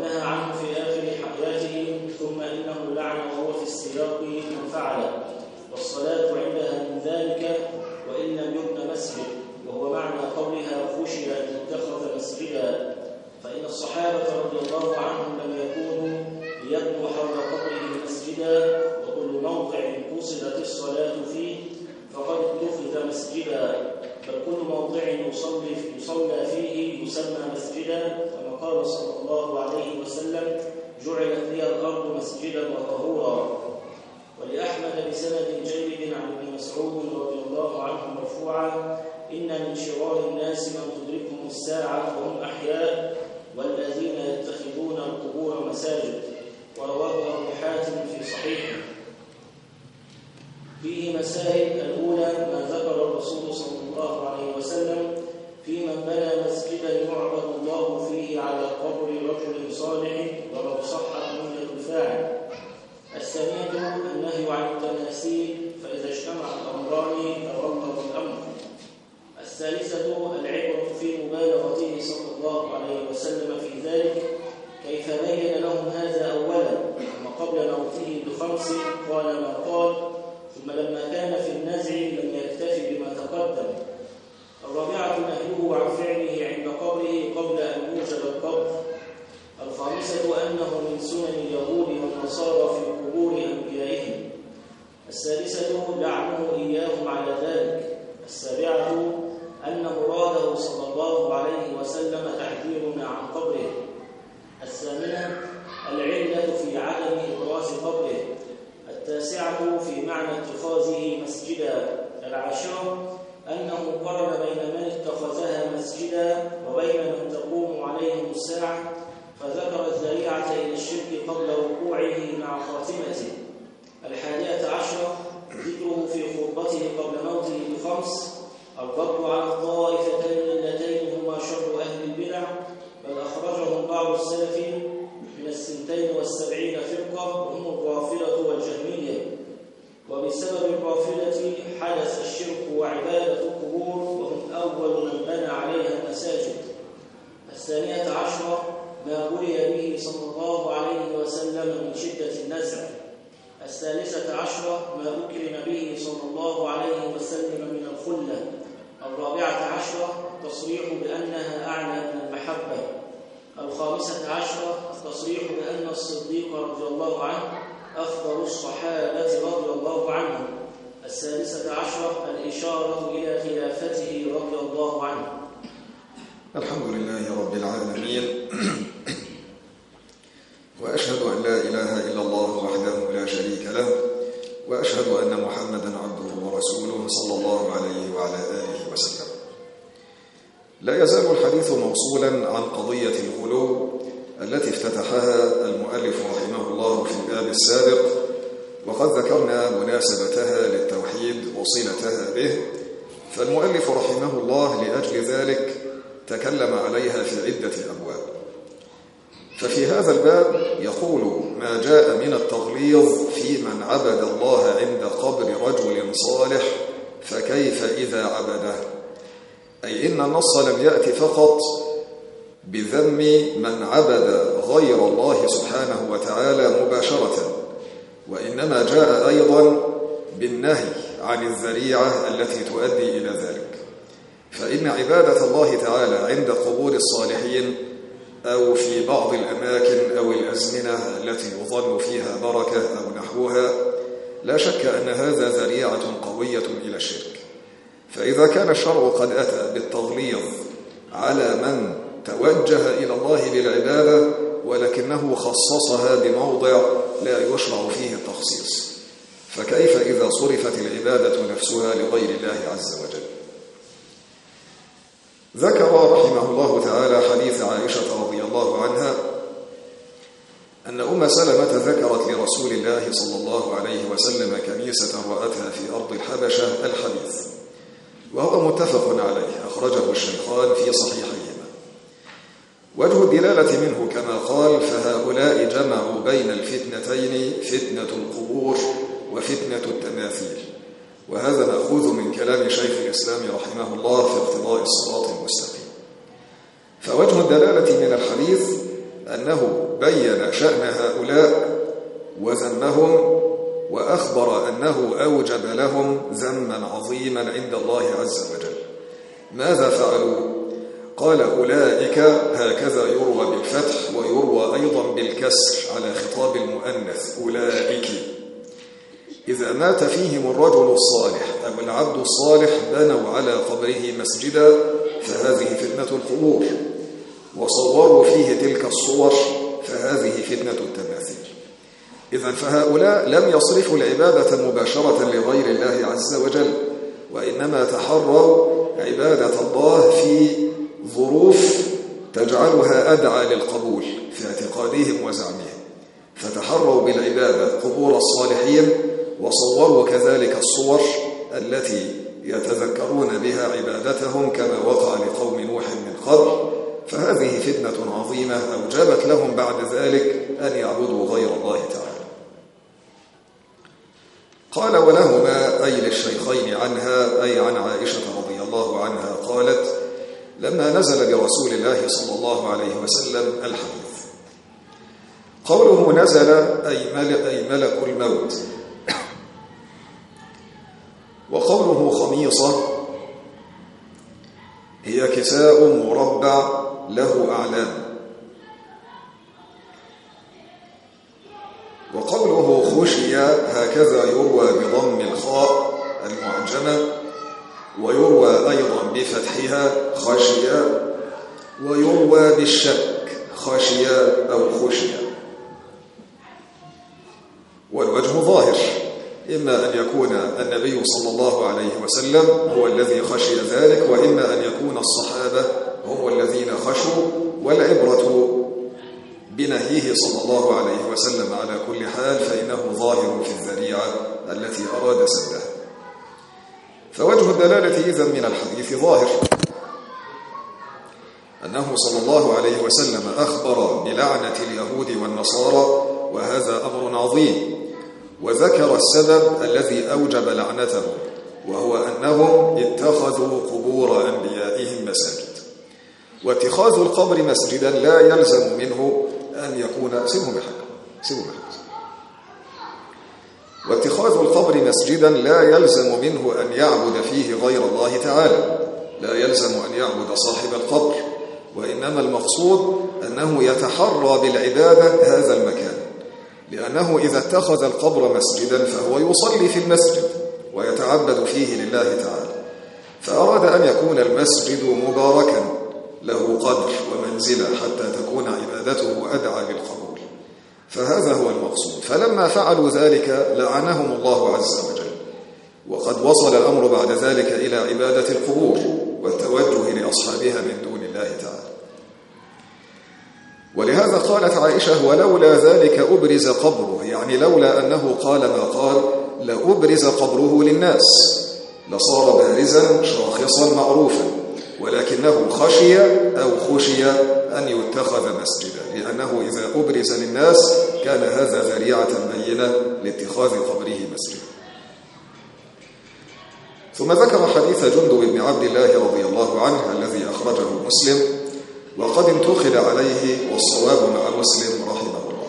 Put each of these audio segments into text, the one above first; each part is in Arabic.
ونهى عنه في آخر حياته، ثم إنه لعن وهو في السياق من فعله، والصلاة عندها من ذلك وإن لم يبن مسجد، وهو معنى قولها خشي أن يتخذ مسجدا، فإن الصحابة رضي الله عنهم لم يكونوا ليبنوا حول قبره مسجدا، وكل موضع قصدت الصلاة فيه فقد اتخذ مسجدا، بل كل موضع يصلى فيه يسمى مسجدا، كما قال صلى الله عليه وسلم: جعلت لي الأرض مسجدا وطهورا. ولأحمد بسند جيد عن ابن مسعود رضي الله عنه مرفوعا: إن من شرار الناس من تدركهم الساعة وهم أحياء، والذين يتخذون القبور مساجد. ورواه أبو حاتم في صحيحه. فيه مسائل: الأولى ما ذكر الرسول صلى الله عليه وسلم في من بنى مسجدا يعبد الله فيه على قبر رجل صالح ولو صح نية الفاعل. الثانية النهي عن التماثيل، فإذا اجتمع الأمران ترتب الأمر. الثالثة العبرة في مبالغته صلى الله عليه وسلم في ذلك، كيف بين لهم هذا أولا، ثم قبل موته ب5 قال ما قال، ثم لما كان في النزع لم يكتف بما تقدم. الرابعة نهيه عن فعله عند قبره قبل أن يوجد القبر. الخامسة أنه من سنن اليهود والنصارى في قبور أنبيائهم. السادسة لعنه إياهم على ذلك. السابعة أن مراده صلى الله عليه وسلم تحذيرنا عن قبره. الثامنة العلة في عدم إبراز قبره. التاسعة في معنى اتخاذه مسجدا. العاشرة أنه قرن بين من اتخذها مسجدا وبين من تقوم عليهم الساعة، فذكر الذريعة إلى الشرك قبل وقوعه مع خاتمته. 11 ذكره في خطبته قبل موته ب5 الرد على الطائفتين اللتين هما شر أهل البدع، بل أخرجهم بعض السلف من 72 فرقة وهم الرافضة والجهمية، وبسبب الرافضة حدث الشرك وعبادة القبور، وهم أول من بنى عليها المساجد. 12 ما بلي به صلى الله عليه وسلم من شدة النزع. 13 ما أكرم به صلى الله عليه وسلم من الخلة. 14 التصريح بأنها أعلى من المحبة. 15 التصريح بأن الصديق رضي الله عنه أفضل الصحابة رضي الله عنهم. 16 الإشارة إلى خلافته رضي الله عنه. الحمد لله رب العالمين، وأشهد أن لا إله إلا الله وحده لا شريك له، وأشهد أن محمدًا عبده ورسوله صلى الله عليه وعلى آله وسلم. لا يزال الحديث موصولا عن قضية الغلو التي افتتحها المؤلف رحمه الله في الباب السابق، وقد ذكرنا مناسبتها للتوحيد وصلتها به، فالمؤلف رحمه الله لأجل ذلك تكلم عليها في عدة أبواب. ففي هذا الباب يقول ما جاء من التغليظ في من عبد الله عند قبر رجل صالح فكيف إذا عبده، أي إن النص لم يأتي فقط بذم من عبد غير الله سبحانه وتعالى مباشرة، وإنما جاء أيضا بالنهي عن الذريعة التي تؤدي إلى ذلك. فإن عبادة الله تعالى عند قبور الصالحين أو في بعض الأماكن أو الأزمنة التي يظن فيها بركة أو نحوها لا شك أن هذا ذريعة قوية إلى الشرك. فإذا كان الشرع قد أتى بالتغليظ على من توجه إلى الله بالعبادة ولكنه خصصها بموضع لا يشرع فيه التخصيص، فكيف إذا صرفت العبادة نفسها لغير الله عز وجل؟ ذكر رحمه الله تعالى حديث عائشة رضي الله عنها أن أم سلمة ذكرت لرسول الله صلى الله عليه وسلم كنيسة رأتها في أرض الحبشة الحديث، وهو متفق عليه، أخرجه الشيخان في صحيحيهما. وجه الدلالة منه كما قال فهؤلاء جمعوا بين الفتنتين، فتنة القبور وفتنة التماثيل، وهذا مأخوذ من كلام شيخ الإسلام رحمه الله في اقتضاء الصراط المستقيم. فوجه الدلالة من الحديث أنه بين شأن هؤلاء وذمهم، وأخبر أنه أوجب لهم ذما عظيما عند الله عز وجل. ماذا فعلوا؟ قال أولئك، هكذا يروى بالفتح ويروى أيضا بالكسر على خطاب المؤنث، أولئك. إذا مات فيهم الرجل الصالح أو العبد الصالح بنوا على قبره مسجدا، فهذه فتنة القبور، وصوروا فيه تلك الصور، فهذه فتنة التماثيل. إذن فهؤلاء لم يصرفوا العبادة مباشرة لغير الله عز وجل، وإنما تحروا عبادة الله في ظروف تجعلها أدعى للقبول في اعتقادهم وزعمهم، فتحروا بالعبادة قبور الصالحين، وصوروا كذلك الصور التي يتذكرون بها عبادتهم كما وقع لقوم نوح من قبل، فهذه فتنة عظيمة أوجبت لهم بعد ذلك أن يعبدوا غير الله تعالى. قال ولهما أي للشيخين عنها، أي عن عائشة رضي الله عنها قالت: لما نزل برسول الله صلى الله عليه وسلم الحديث. قوله نزل أي ملك الموت، وقوله خميصة هي كساء مربع له أعلام، وقوله خشي هكذا يروى بضم الخاء المعجمة، ويروى أيضا بفتحها خشيا، ويروى بالشك خشيا أو خشيا. والوجه ظاهر، إما أن يكون النبي صلى الله عليه وسلم هو الذي خشي ذلك، وإما أن يكون الصحابة هم الذين خشوا، والعبرة بنهيه صلى الله عليه وسلم على كل حال، فإنه ظاهر في الذريعة التي أراد سدها. فوجه الدلالة إذن من الحديث ظاهر، أنه صلى الله عليه وسلم أخبر بلعنة اليهود والنصارى، وهذا أمر عظيم، وذكر السبب الذي أوجب لعنتهم، وهو أنهم اتخذوا قبور أنبيائهم مساجد. واتخاذ القبر مسجدا لا يلزم منه أن يكون واتخاذ القبر مسجدا لا يلزم منه أن يعبد فيه غير الله تعالى، لا يلزم أن يعبد صاحب القبر، وإنما المقصود أنه يتحرى بالعبادة هذا المكان، لأنه إذا اتخذ القبر مسجدا فهو يصلي في المسجد ويتعبد فيه لله تعالى، فأراد أن يكون المسجد مباركا له قدر ومنزلة حتى تكون عبادته أدعى بالقبول، فهذا هو المقصود. فلما فعلوا ذلك لعنهم الله عز وجل، وقد وصل الأمر بعد ذلك إلى عبادة القبور والتوجه لأصحابها من دون الله تعالى. ولهذا قالت عائشة: ولولا ذلك أبرز قبره، يعني لولا أنه قال ما قال لأبرز قبره للناس، لصار بارزا شاخصا معروفا، ولكنه خشي أو خشي أن يتخذ مسجدا، لأنه إذا أبرز للناس كان هذا ذريعة بينة لاتخاذ قبره مسجدا. ثم ذكر حديث جندب بن عبد الله رضي الله عنه الذي أخرجه مسلم، وقد انتقل عليه والصواب مع مسلم رحمه الله.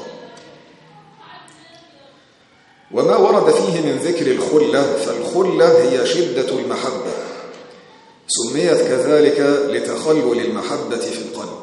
وما ورد فيه من ذكر الخلة، فالخلة هي شدة المحبة، سميت كذلك لتخلل المحبة في القلب.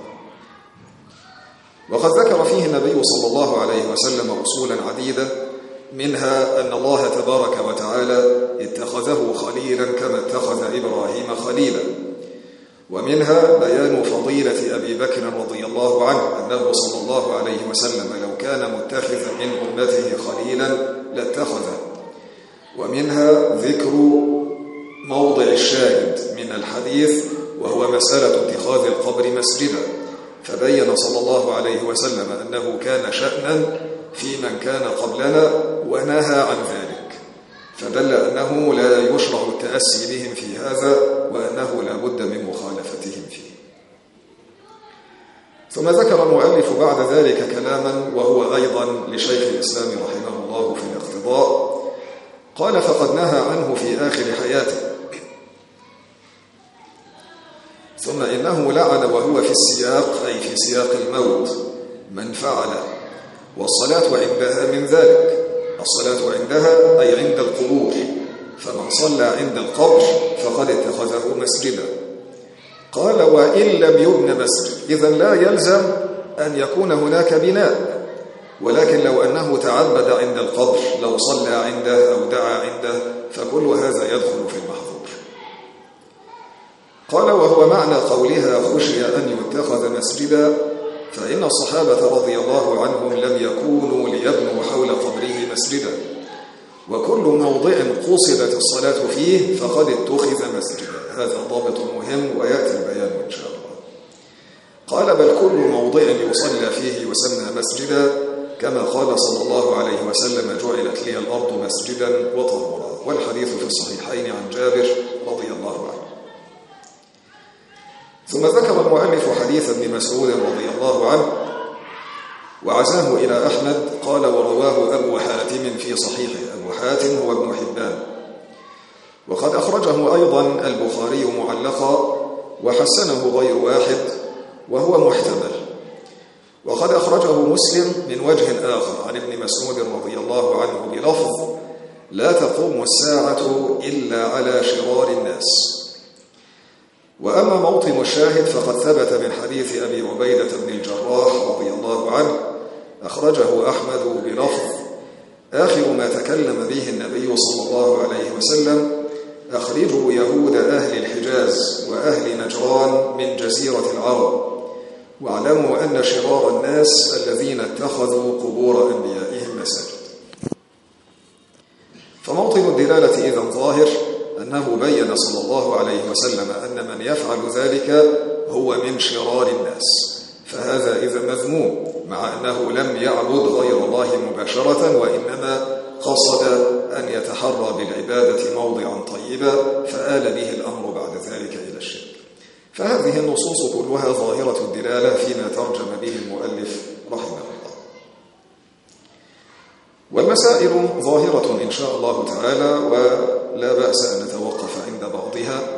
وقد ذكر فيه النبي صلى الله عليه وسلم أصولا عديدة، منها أن الله تبارك وتعالى اتخذه خليلا كما اتخذ إبراهيم خليلا، ومنها بيان فضيلة أبي بكر رضي الله عنه، أنه صلى الله عليه وسلم لو كان متخذا من أمته خليلا لاتخذه. ومنها ذكر موضع الشاهد من الحديث، وهو مسألة اتخاذ القبر مسجدا، فبين صلى الله عليه وسلم أنه كان شأنا في من كان قبلنا ونهى عن ذلك، فدل أنه لا يشرع التأسي بهم في هذا، وأنه لا بد من مخالفتهم فيه. ثم ذكر المؤلف بعد ذلك كلاما وهو أيضا لشيخ الإسلام رحمه الله في الاقتضاء، قال: فقد نهى عنه في آخر حياته، ثم إنه لعن وهو في السياق، أي في سياق الموت، من فعل، والصلاة عندها من ذلك. الصلاة عندها أي عند القبور، فمن صلى عند القبر فقد اتخذه مسجدا. قال وإن لم يبن مسجد، إذن لا يلزم أن يكون هناك بناء، ولكن لو أنه تعبد عند القبر، لو صلى عنده أو دعا عنده، فكل هذا يدخل في المحظور. قال وهو معنى قولها خشي أن يتخذ مسجدا، فإن الصحابة رضي الله عنهم لم يكونوا ليبنوا حول قبره مسجدا، وكل موضع قصدت الصلاة فيه فقد اتخذ مسجدا. هذا ضابط مهم ويأتي البيان إن شاء الله. قال بل كل موضع يصلى فيه يسمى مسجدا، كما قال صلى الله عليه وسلم جعلت لي الأرض مسجدا وطهورا، والحديث في الصحيحين عن جابر رضي الله عنه. ثم ذكر المؤلف حديث ابن مسعود رضي الله عنه وعزاه إلى أحمد. قال ورواه أبو حاتم في صحيحه. أبو حاتم هو ابن حبان، وقد أخرجه أيضا البخاري معلقا وحسنه غير واحد وهو محتمل. وقد أخرجه مسلم من وجه آخر عن ابن مسعود رضي الله عنه بلفظ لا تقوم الساعة إلا على شرار الناس. وأما موطن الشاهد فقد ثبت من حديث أبي عبيدة بن الجراح رضي الله عنه أخرجه أحمد بلفظ آخر ما تكلم به النبي صلى الله عليه وسلم أخرجوا يهود أهل الحجاز وأهل نجران من جزيرة العرب، واعلموا أن شرار الناس الذين اتخذوا قبور أنبيائهم مساجد. فموطن الدلالة إذن ظاهر أنه بين صلى الله عليه وسلم أن من يفعل ذلك هو من شرار الناس، فهذا إذا مذموم، مع أنه لم يعبد غير الله مباشرة، وإنما قصد أن يتحرى بالعبادة موضعا طيبا، فآل به الأمر بعد ذلك إلى الشرك. فهذه النصوص كلها ظاهرة الدلالة فيما ترجم به المؤلف رحمه الله. والمسائل ظاهرة إن شاء الله تعالى، ولا بأس أن نتوقف عند بعضها.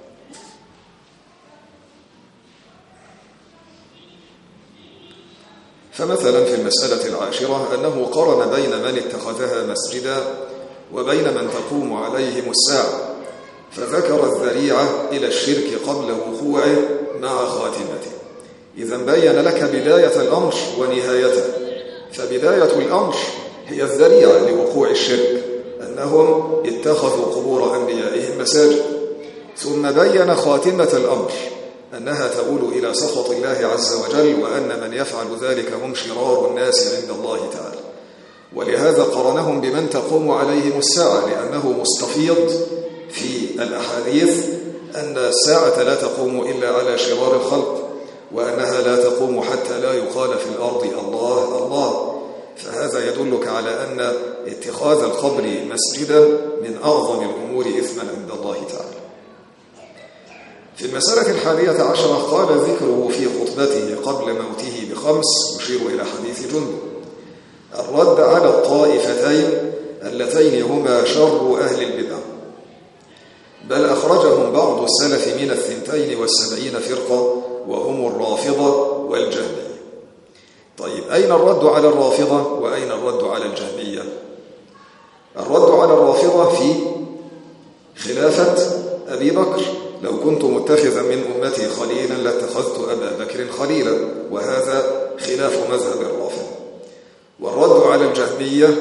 فمثلا في المسألة العاشرة أنه قرن بين من اتخذها مسجدا وبين من تقوم عليهم الساعة، فذكر الذريعة إلى الشرك قبل وقوعه مع خاتمته. إذا بين لك بداية الأمر ونهايته، فبداية الأمر هي الذريعة لوقوع الشرك، أنهم اتخذوا قبور أنبيائهم مساجد، ثم بين خاتمة الأمر أنها تؤول إلى سخط الله عز وجل، وأن من يفعل ذلك هم شرار الناس عند الله تعالى. ولهذا قرنهم بمن تقوم عليهم الساعة، لأنه مستفيض في الأحاديث أن الساعة لا تقوم إلا على شرار الخلق، وأنها لا تقوم حتى لا يقال في الأرض الله الله. فهذا يدلك على أن اتخاذ القبر مسجدا من أعظم الأمور إثما عند الله تعالى. في المسألة 11 قال ذكره في خطبته قبل موته ب5 يشير إلى حديث جندب الرد على الطائفتين اللتين هما شر أهل البدع، بل أخرجهم بعض السلف من 72 فرقة وهم الرافضة والجهمية. طيب أين الرد على الرافضة وأين الرد على الجهمية؟ الرد على الرافضة في خلافة أبي بكر، لو كنت متخذا من أمتي خليلا لاتخذت أبا بكر خليلا، وهذا خلاف مذهب الرافضة. والرد على الجهمية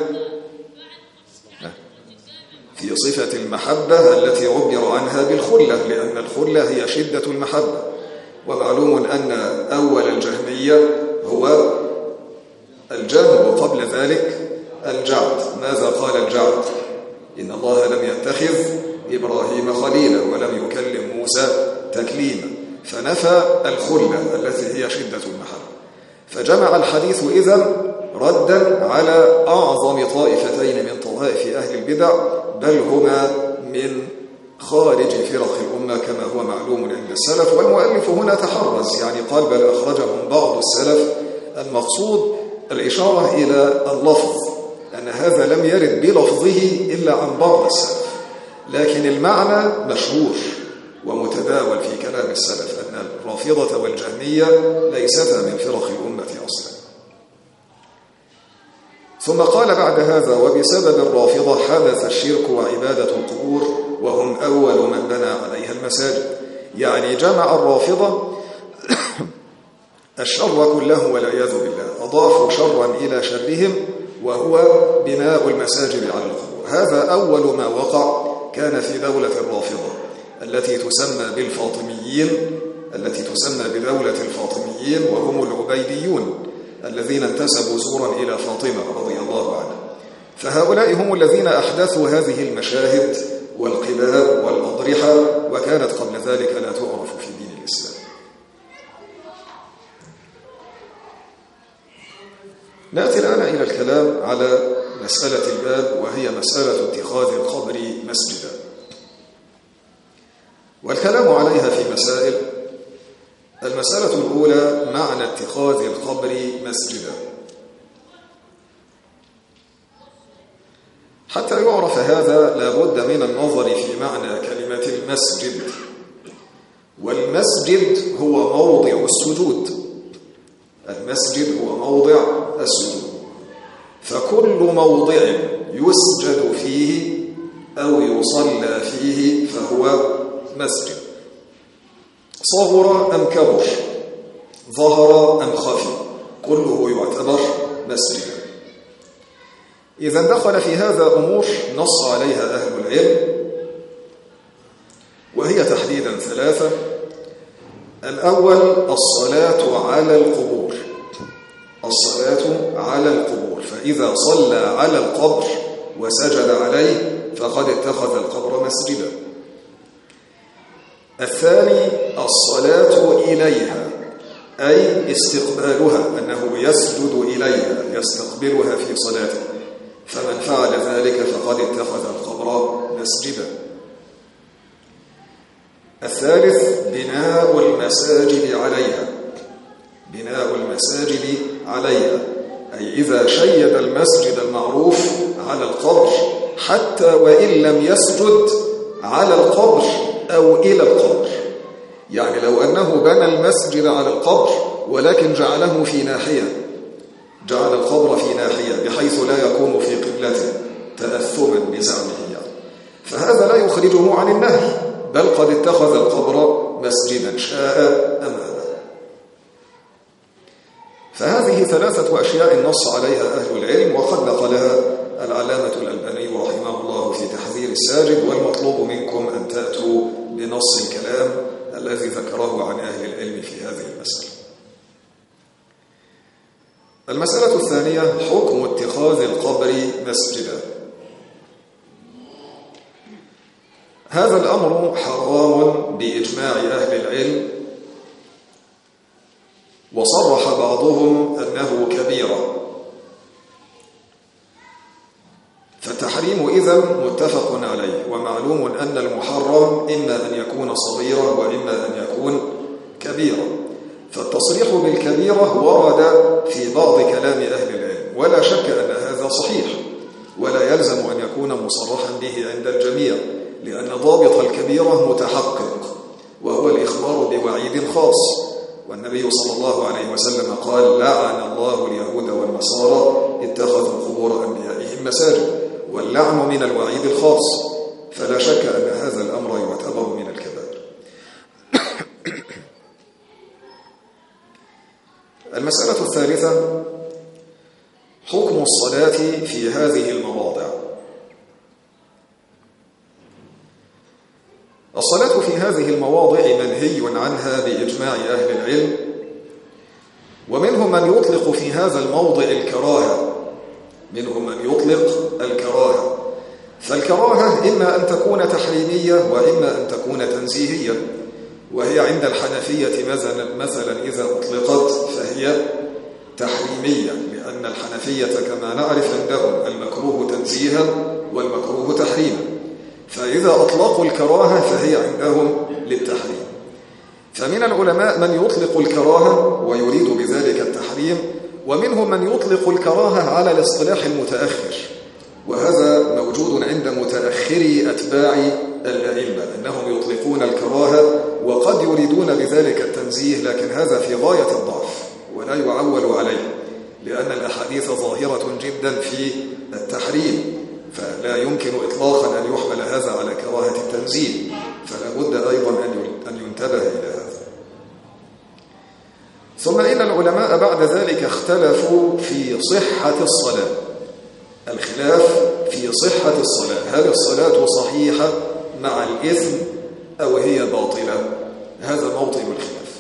في صفة المحبة التي عبر عنها بالخلة، لأن الخلة هي شدة المحبة، ومعلوم أن أول الجهمية هو الجهم، وقبل ذلك الجعد. ماذا قال الجعد؟ إن الله لم يتخذ إبراهيم خليلا ولم يكلم موسى تكليما، فنفى الخلة التي هي شدة المحبة. فجمع الحديث إذن ردا على أعظم طائفتين من طوائف أهل البدع، بل هما من خارج فرق الأمة كما هو معلوم عند السلف. والمؤلف هنا تحرز، يعني قال بل أخرجهم بعض السلف، المقصود الإشارة إلى اللفظ، أن هذا لم يرد بلفظه إلا عن بعض السلف، لكن المعنى مشهور ومتداول في كلام السلف أن الرافضة والجهمية ليستا من فرق الأمة أصلا. ثم قال بعد هذا: وبسبب الرافضة حدث الشرك وعبادة القبور وهم أول من بنى عليها المساجد. يعني جمع الرافضة الشر كله والعياذ بالله، أضافوا شرا إلى شرهم وهو بناء المساجد على القبور. هذا أول ما وقع كان في دولة الرافضة التي تسمى بدولة الفاطميين، وهم العبيديون الذين انتسبوا زورا إلى فاطمة رضي الله عنها. فهؤلاء هم الذين أحدثوا هذه المشاهد والقباب والأضرحة، وكانت قبل ذلك لا تعرف في دين الإسلام. نأتي الآن إلى الكلام على مسألة الباب، وهي مسألة اتخاذ القبر مسجدا. والكلام عليها في مسائل. المسألة الأولى: معنى اتخاذ القبر مسجدا. حتى يعرف هذا لابد من النظر في معنى كلمة المسجد. والمسجد هو موضع السجود. المسجد هو موضع السجود، فكل موضع يسجد فيه أو يصلى فيه فهو مسجد، صغر أم كبر، ظهر أم خفي، كله يعتبر مسجدا. إذا دخل في هذا أمور نص عليها أهل العلم، وهي تحديدا ثلاثة. الأول: الصلاة على القبور. الصلاة على القبور، فإذا صلى على القبر وسجد عليه فقد اتخذ القبر مسجدا. الثاني: الصلاة إليها، أي استقبالها، أنه يسجد إليها يستقبلها في صلاته، فمن فعل ذلك فقد اتخذ القبر مسجدا. الثالث: بناء المساجد عليها. بناء المساجد عليها، أي إذا شيد المسجد المعروف على القبر حتى وإن لم يسجد على القبر أو إلى القبر. يعني لو أنه بنى المسجد على القبر ولكن جعله في ناحية، جعل القبر في ناحية بحيث لا يكون في قبلته تأثما بزعمه يعني، فهذا لا يخرجه عن النهي، بل قد اتخذ القبر مسجدا شاء أم أبى. فهذه ثلاثة أشياء نص عليها أهل العلم، وقد نقلها العلامة الألباني رحمه الله في تحذير الساجد. والمطلوب منكم أن تأتوا بنص الكلام الذي ذكره عن أهل العلم في هذه المسألة. المسألة الثانية: حكم اتخاذ القبر مسجدا. هذا الأمر حرام بإجماع أهل العلم، وصرح بعضهم أنه كبيرة، فالتحريم إذن متفق عليه. ومعلوم أن المحرم إما أن يكون صغيرا وإما أن يكون كبيرا، فالتصريح بالكبيرة ورد في بعض كلام أهل العلم، ولا شك أن هذا صحيح، ولا يلزم أن يكون مصرحا به عند الجميع، لأن ضابط الكبيرة متحقق، وهو الإخبار بوعيد خاص. والنبي صلى الله عليه وسلم قال: لعن الله اليهود والنصارى اتخذوا قبور أنبيائهم مساجد، واللعن من الوعيد الخاص، فلا شك أن هذا الأمر يعتبر من الكبائر. المسألة الثالثة: حكم الصلاة في هذه المواضع. الصلاة في هذه المواضع منهي عنها بإجماع أهل العلم، ومنهم من يطلق في هذا الموضع الكراهة، منهم من يطلق الكراهة. فالكراهة إما أن تكون تحريمية وإما أن تكون تنزيهية، وهي عند الحنفية مثلا إذا أطلقت فهي تحريمية، لأن الحنفية كما نعرف عندهم المكروه تنزيها والمكروه تحريما، فإذا أطلقوا الكراهة فهي عندهم للتحريم. فمن العلماء من يطلق الكراهة ويريد بذلك التحريم، ومنهم من يطلق الكراهة على الاصطلاح المتأخر، وهذا موجود عند متأخري أتباع الأئمة، أنهم يطلقون الكراهة وقد يريدون بذلك التنزيه، لكن هذا في غاية الضعف ولا يعول عليه، لأن الأحاديث الأحاديث ظاهرة جدا في التحريم، فلا يمكن إطلاقا أن يحمل هذا على كراهة التنزيل، فلا بد أيضا أن ينتبه إلى هذا. ثم إن العلماء بعد ذلك اختلفوا في صحة الصلاة. الخلاف في صحة الصلاة، هل الصلاة صحيحة مع الإثم أو هي باطلة؟ هذا موطن الخلاف.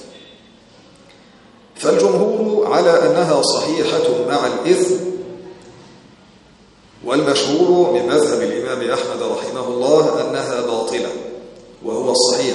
فالجمهور على أنها صحيحة مع الإثم، والمشهور من مذهب الإمام أحمد رحمه الله أنها باطلة وهو الصحيح.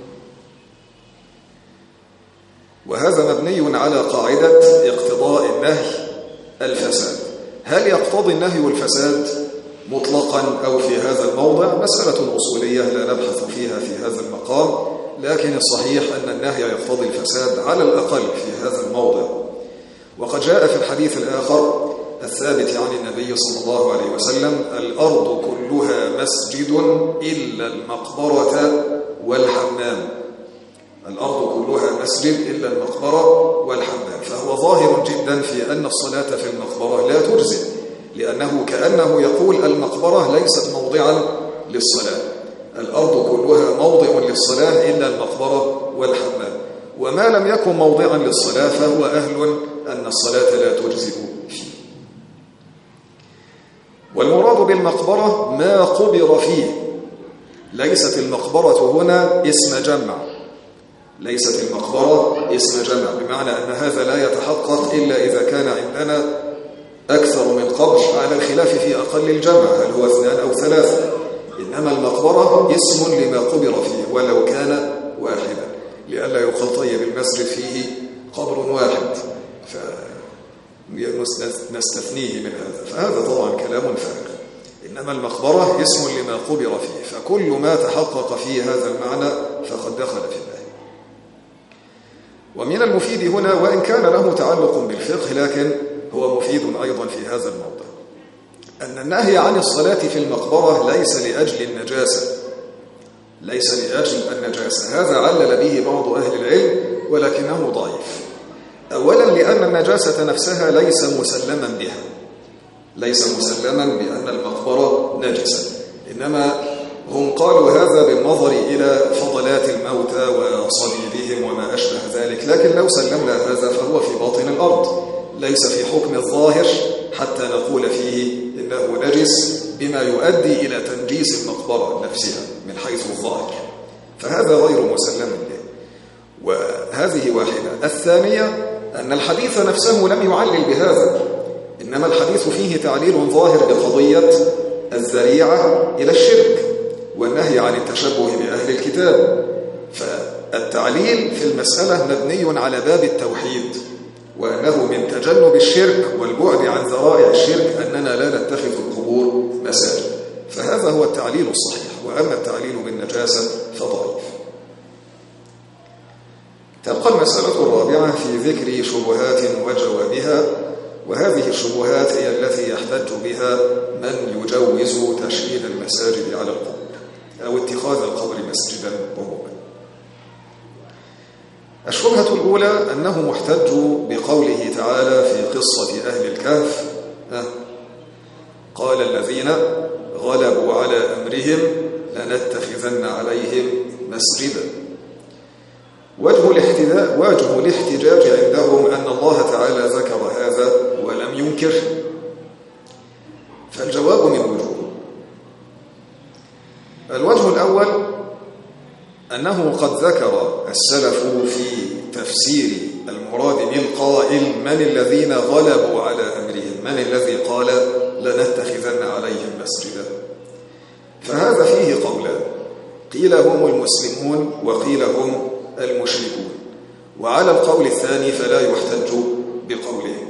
وهذا مبني على قاعدة اقتضاء النهي الفساد. هل يقتضي النهي الفساد مطلقا أو في هذا الموضع؟ مسألة أصولية لا نبحث فيها في هذا المقام، لكن الصحيح أن النهي يقتضي الفساد على الأقل في هذا الموضع. وقد جاء في الحديث الآخر الثابت عن النبي صلى الله عليه وسلم: الأرض كلها مسجد إلا المقبرة والحمام. الأرض كلها مسجد إلا المقبرة والحمام. فهو ظاهر جدا في أن الصلاة في المقبرة لا تجزئ، لأنه كأنه يقول المقبرة ليست موضعا للصلاة، الأرض كلها موضع للصلاة إلا المقبرة والحمام، وما لم يكن موضعا للصلاة فهو أهل أن الصلاة لا تجزئ فيه. والمراد بالمقبرة ما قبر فيه. ليست المقبرة هنا اسم جمع، ليست المقبرة اسم جمع، بمعنى أن هذا لا يتحقق إلا إذا كان عندنا أكثر من قبر، على الخلاف في أقل الجمع هل هو 2 أو 3. إنما المقبرة اسم لما قبر فيه ولو كان واحدا، لئلا يقال طيب المسجد فيه قبر واحد فنستثنيه من هذا، فهذا طبعا كلام فارغ. إنما المقبرة اسم لما قبر فيه، فكل ما تحقق فيه هذا المعنى فقد دخل في النهي. ومن المفيد هنا، وإن كان له تعلق بالفقه لكن هو مفيد أيضا في هذا الموضع، أن النهي عن الصلاة في المقبرة ليس لأجل النجاسة، ليس لأجل النجاسة. هذا علل به بعض أهل العلم ولكنه ضعيف. أولا لأن النجاسة نفسها ليس مسلما بها، ليس مسلما بأن المقبرة نجسة، إنما هم قالوا هذا بالنظر إلى فضلات الموتى وصليبهم وما أشبه ذلك، لكن لو سلمنا هذا فهو في باطن الأرض، ليس في حكم الظاهر حتى نقول فيه إنه نجس بما يؤدي إلى تنجيس المقبرة نفسها من حيث الظاهر، فهذا غير مسلم به. وهذه واحدة. الثانية أن الحديث نفسه لم يعلل بهذا، إنما الحديث فيه تعليل ظاهر بقضية الذريعة إلى الشرك والنهي عن التشبه بأهل الكتاب. فالتعليل في المسألة مبني على باب التوحيد، وأنه من تجنب الشرك والبعد عن ذرائع الشرك أننا لا نتخذ القبور مساجد، فهذا هو التعليل الصحيح. وأما التعليل بالنجاسة فضعيف. تبقى المسألة الرابعة في ذكر شبهات وجوابها، وهذه الشبهات هي التي يحتج بها من يجوز تشييد المساجد على القبور أو اتخاذ القبر مسجدا عموما. الشبهة الأولى أنه محتج بقوله تعالى في قصة أهل الكهف: قال الذين غلبوا على أمرهم لنتخذن عليهم مسجدا. وجه الاحتجاج عندهم أن الله تعالى ذكر هذا ولم ينكر، فالجواب من وجوه. الوجه الأول أنه قد ذكر السلف في تفسير المراد بالقائل من الذين غلبوا على أمرهم، من الذي قال لنتخذن عليهم مسجدا، فهذا فيه قولان: قيل هم المسلمون وقيل هم المشركون، وعلى القول الثاني فلا يحتج بقولهم.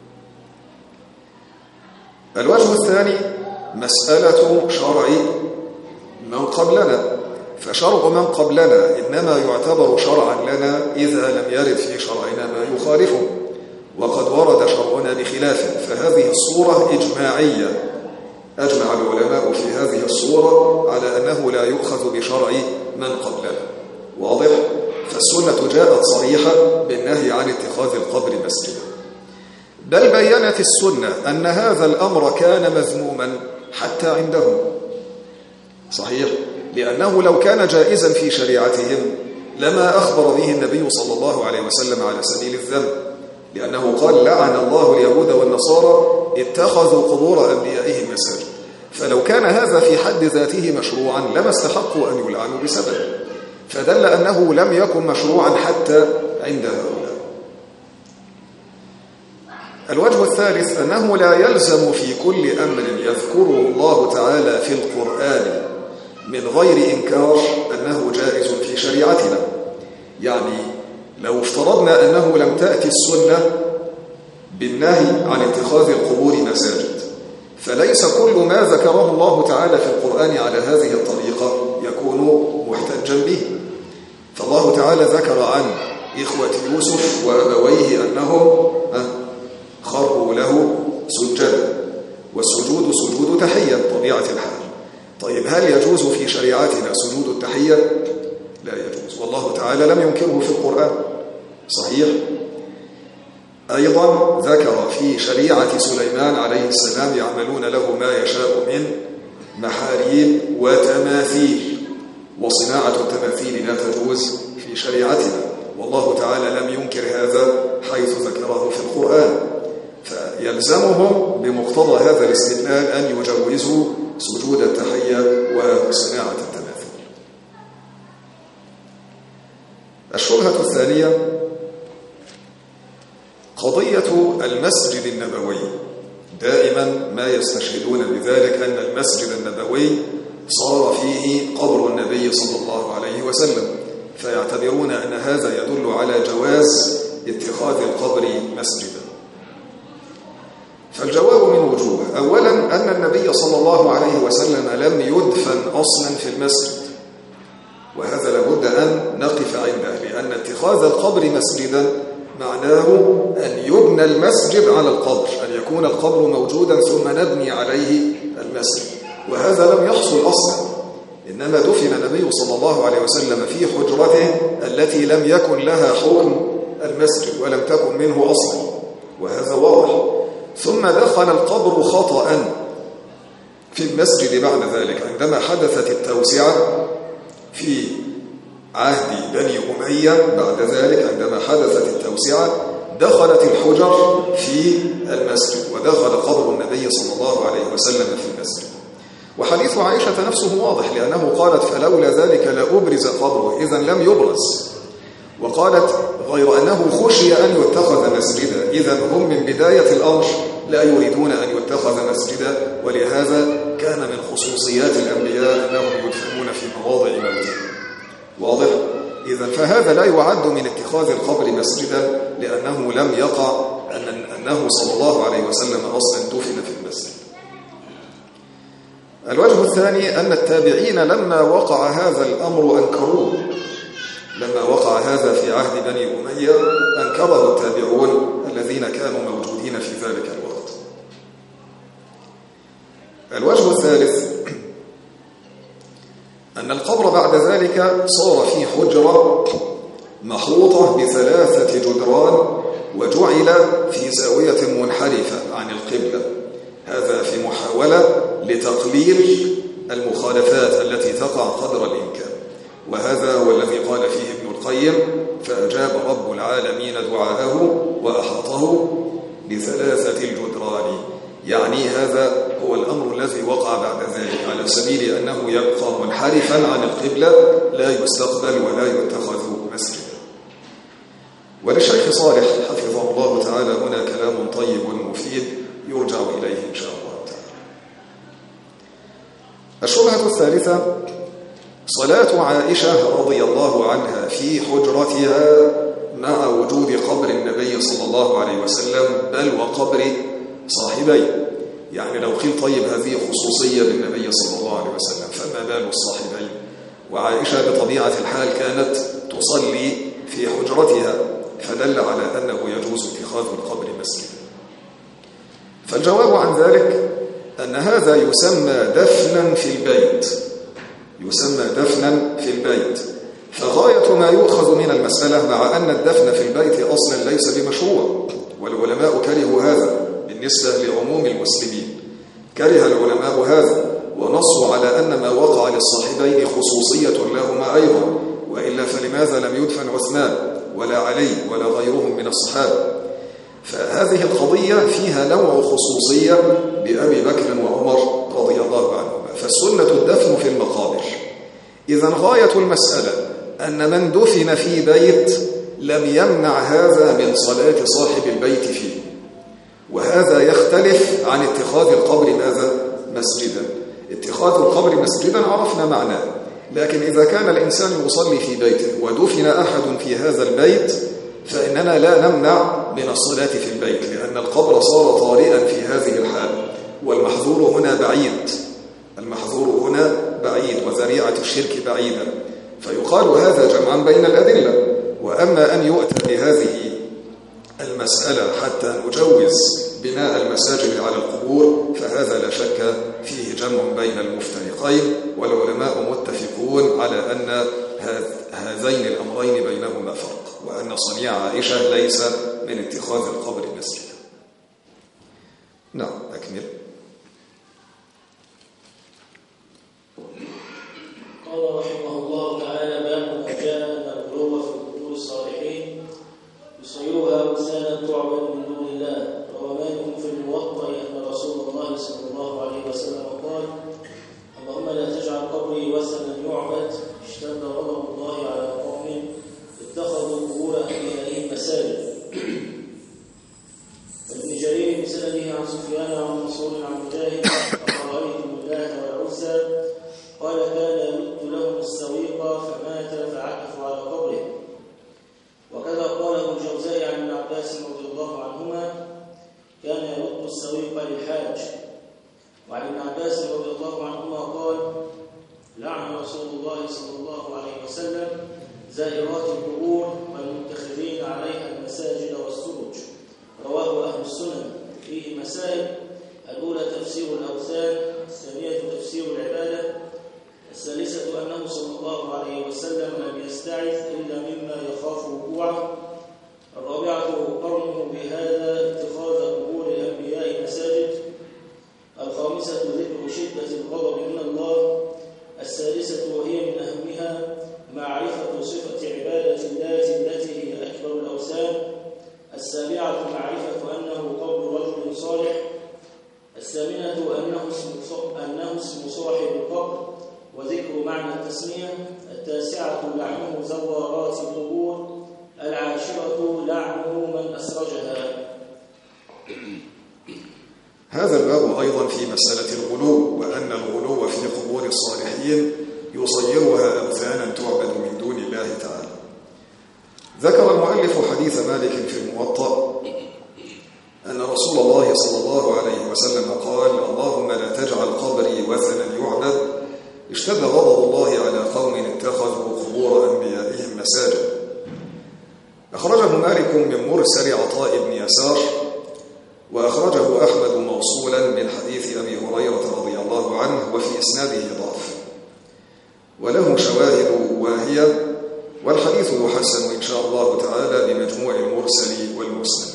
الوجه الثاني مسألة شرع من قبلنا، فشرع من قبلنا إنما يعتبر شرعا لنا إذا لم يرد في شرعنا ما يخالفه، وقد ورد شرعنا بخلافه، فهذه الصورة إجماعية، أجمع العلماء في هذه الصورة على أنه لا يؤخذ بشرع من قبلنا. واضح؟ فالسنة جاءت صريحة بالنهي عن اتخاذ القبر مسجدا. بل بيّنت السنة أن هذا الأمر كان مذموما حتى عندهم. صحيح، لأنه لو كان جائزا في شريعتهم لما أخبر به النبي صلى الله عليه وسلم على سبيل الذم، لأنه قال: لعن الله اليهود والنصارى اتخذوا قبور أنبيائهم مساجد. فلو كان هذا في حد ذاته مشروعا لما استحقوا أن يلعنوا بسبب، فدل أنه لم يكن مشروعا حتى عند هؤلاء. الوجه الثالث أنه لا يلزم في كل أمر يذكره الله تعالى في القرآن من غير إنكار أنه جائز في شريعتنا. يعني لو افترضنا أنه لم تأتي السنة بالنهي عن اتخاذ القبور مساجد، فليس كل ما ذكره الله تعالى في القرآن على هذه الطريقة يكون محتجا به. فالله تعالى ذكر عن إخوة يوسف وأبويه أنهم خروا له سجدا، والسجود سجود تحية طبيعة الحال. طيب هل يجوز في شريعتنا سجود التحية؟ لا يجوز، والله تعالى لم ينكره في القرآن. صحيح. أيضا ذكر في شريعة سليمان عليه السلام يعملون له ما يشاء من محاريب وتماثيل، وصناعة التماثيل لا تجوز في شريعتنا، والله تعالى لم ينكر هذا حيث ذكره في القرآن. فيلزمهم بمقتضى هذا الاستدلال أن يجوزوا سجود التحية وصناعة التماثيل. الشبهة الثانية قضية المسجد النبوي. دائما ما يستشهدون بذلك أن المسجد النبوي صار فيه قبر النبي صلى الله عليه وسلم، فيعتبرون أن هذا يدل على جواز اتخاذ القبر مسجدا. فالجواب من وجوه. أولا أن النبي صلى الله عليه وسلم لم يدفن أصلا في المسجد، وهذا لابد أن نقف عنده، لأن اتخاذ القبر مسجدا معناه أن يبنى المسجد على القبر، أن يكون القبر موجودا ثم نبني عليه المسجد، وهذا لم يحصل أصلا. إنما دفن النبي صلى الله عليه وسلم في حجرته التي لم يكن لها حكم المسجد ولم تكن منه أصلا، وهذا واضح. ثم دخل القبر خطأ في المسجد بعد ذلك عندما حدثت التوسعة في عهد بني أمية. بعد ذلك عندما حدثت التوسعة دخلت الحجر في المسجد ودخل قبر النبي صلى الله عليه وسلم في المسجد. وحديث عائشة نفسه واضح، لأنه قالت: فلولا ذلك لأبرز قبره، إذن لم يبرز. وقالت: غير أنه خشي أن يتخذ مسجدا، إذن هم من بداية الأمر لا يريدون أن يتخذ مسجدا، ولهذا كان من خصوصيات الأنبياء أنهم يدفنون في مواضع موتهم. واضح؟ إذن فهذا لا يعد من اتخاذ القبر مسجدا، لأنه لم يقع أنه صلى الله عليه وسلم أصلا دفن في المسجد. الوجه الثاني أن التابعين لما وقع هذا الأمر أنكروه. لما وقع هذا في عهد بني أمية أنكره التابعون الذين كانوا موجودين في ذلك الوقت. الوجه الثالث أن القبر بعد ذلك صار في حجرة محوطة ب3 جدران، وجعل في زاوية منحرفة عن القبلة، هذا في محاولة لتقليل المخالفات التي تقع قدر الإمكان. وهذا هو الذي قال فيه ابن القيم: فأجاب رب العالمين دعاءه وأحاطه ب3 الجدران. يعني هذا هو الأمر الذي وقع بعد ذلك، على سبيل أنه يبقى منحرفا عن القبلة لا يستقبل ولا يتخذ مسجدا. وللشيخ صالح حفظه الله تعالى هنا كلام طيب مفيد يرجع إليه إن شاء الله تعالى. الشبهة الثالثة صلاة عائشة رضي الله عنها في حجرتها مع وجود قبر النبي صلى الله عليه وسلم، بل وقبر صاحبيه. يعني لو قيل طيب هذه خصوصية بالنبي صلى الله عليه وسلم، فما بال الصاحبين؟ وعائشة بطبيعة الحال كانت تصلي في حجرتها، فدل على أنه يجوز اتخاذ القبر مسجدا. فالجواب عن ذلك أن هذا يسمى دفنا في البيت، يسمى دفنا في البيت. فغاية ما يؤخذ من المسألة، مع أن الدفن في البيت أصلا ليس بمشروع، والعلماء كرهوا هذا بالنسبة لعموم المسلمين، كره العلماء هذا ونصوا على أن ما وقع للصاحبين خصوصية لهما أيضا، وإلا فلماذا لم يدفن عثمان ولا علي ولا غيرهم من الصحابة؟ فهذه القضية فيها نوع خصوصية بأبي بكر وعمر رضي الله عنهما، فالسنة الدفن في المقابر. إذن غاية المسألة أن من دفن في بيت لم يمنع هذا من صلاة صاحب البيت فيه، وهذا يختلف عن اتخاذ القبر ماذا؟ مسجدا. اتخاذ القبر مسجدا عرفنا معناه، لكن إذا كان الإنسان يصلي في بيته ودفن أحد في هذا البيت فإننا لا نمنع من الصلاة في البيت، لأن القبر صار طارئا في هذه الحال، والمحظور هنا بعيد، المحظور هنا بعيد وذريعة الشرك بعيدة، فيقال هذا جمعا بين الأدلة. وأما أن يؤتى بهذه المسألة حتى نجوز بناء المساجد على القبور فهذا لا شك فيه جمع بين المفترقين، والعلماء متفقون على أن هذين الأمرين بينهما فرق، وأن صنيع عائشة ليس من اتخاذ القبر مسجدا. نعم أكمل. قال رحمه الله تعالى: باب ما جاء أن الغلو في قبور الصالحين يصيرها أوثانا تعبد من دون الله. روى مالك في الموطأ أن رسول الله صلى الله عليه وسلم قال: اللهم لا تجعل قبري وثنا يعبد. اشتد غضب الله على قوم اتخذوا قبور أنبيائهم مساجد. وابن جرير بسنده عن سفيان عن منصور عن مجاهد: أفرأيتم اللات والعزى؟ قال: كان يمد لهم السويق فمات فعكفوا على قبره. وكذا قال ابن الجوزاء عن ابن عباس رضي الله عنهما: كان يرد السويق للحاج. وعن ابن عباس رضي الله عنهما قال: لعن رسول الله صلى الله عليه وسلم زائرات القبور والمتخذين عليها المساجد والسرج. رواه أهل السنن. فيه مسائل: الأولى تفسير الأوثان، الثانية تفسير العبادة، الثالثة أنه صلى الله عليه وسلم لم يستعذ إلا مما يخاف وقوعه، الرابعة قرنه بهذا اتخاذ قبور الأنبياء مساجد، الخامسة ذكر شدة الغضب من الله، السادسة وهي من أهمها معرفة صفة عبادة الله التي هي أكبر الأوثان، السابعة معرفة أنه قبر رجل صالح، الثامنة أنه اسم صاحب القبر وذكر معنى التسمية، التاسعة لعنه زوارات القبور، العاشرة لعنه من أسرجها. هذا الباب أيضا في مسألة الغلو، وأن الغلو في قبور الصالحين يصيرها أوثانا تعبد من دون الله تعالى. ذكر المؤلف حديث مالك في الموطأ أن رسول الله صلى الله عليه وسلم قال: اللهم لا تجعل قبري وثنا يعبد. اشتد غضب الله على قوم اتخذوا قبور أنبيائهم مساجد. أخرجه مالك من مرسل عطاء بن يسار، وأخرجه أحمد موصولا من حديث أبي هريرة رضي الله عنه، وفي إسناده ضعف وله شواهد واهية، والحديث يحسن إن شاء الله تعالى بمجموع المرسل والمسند.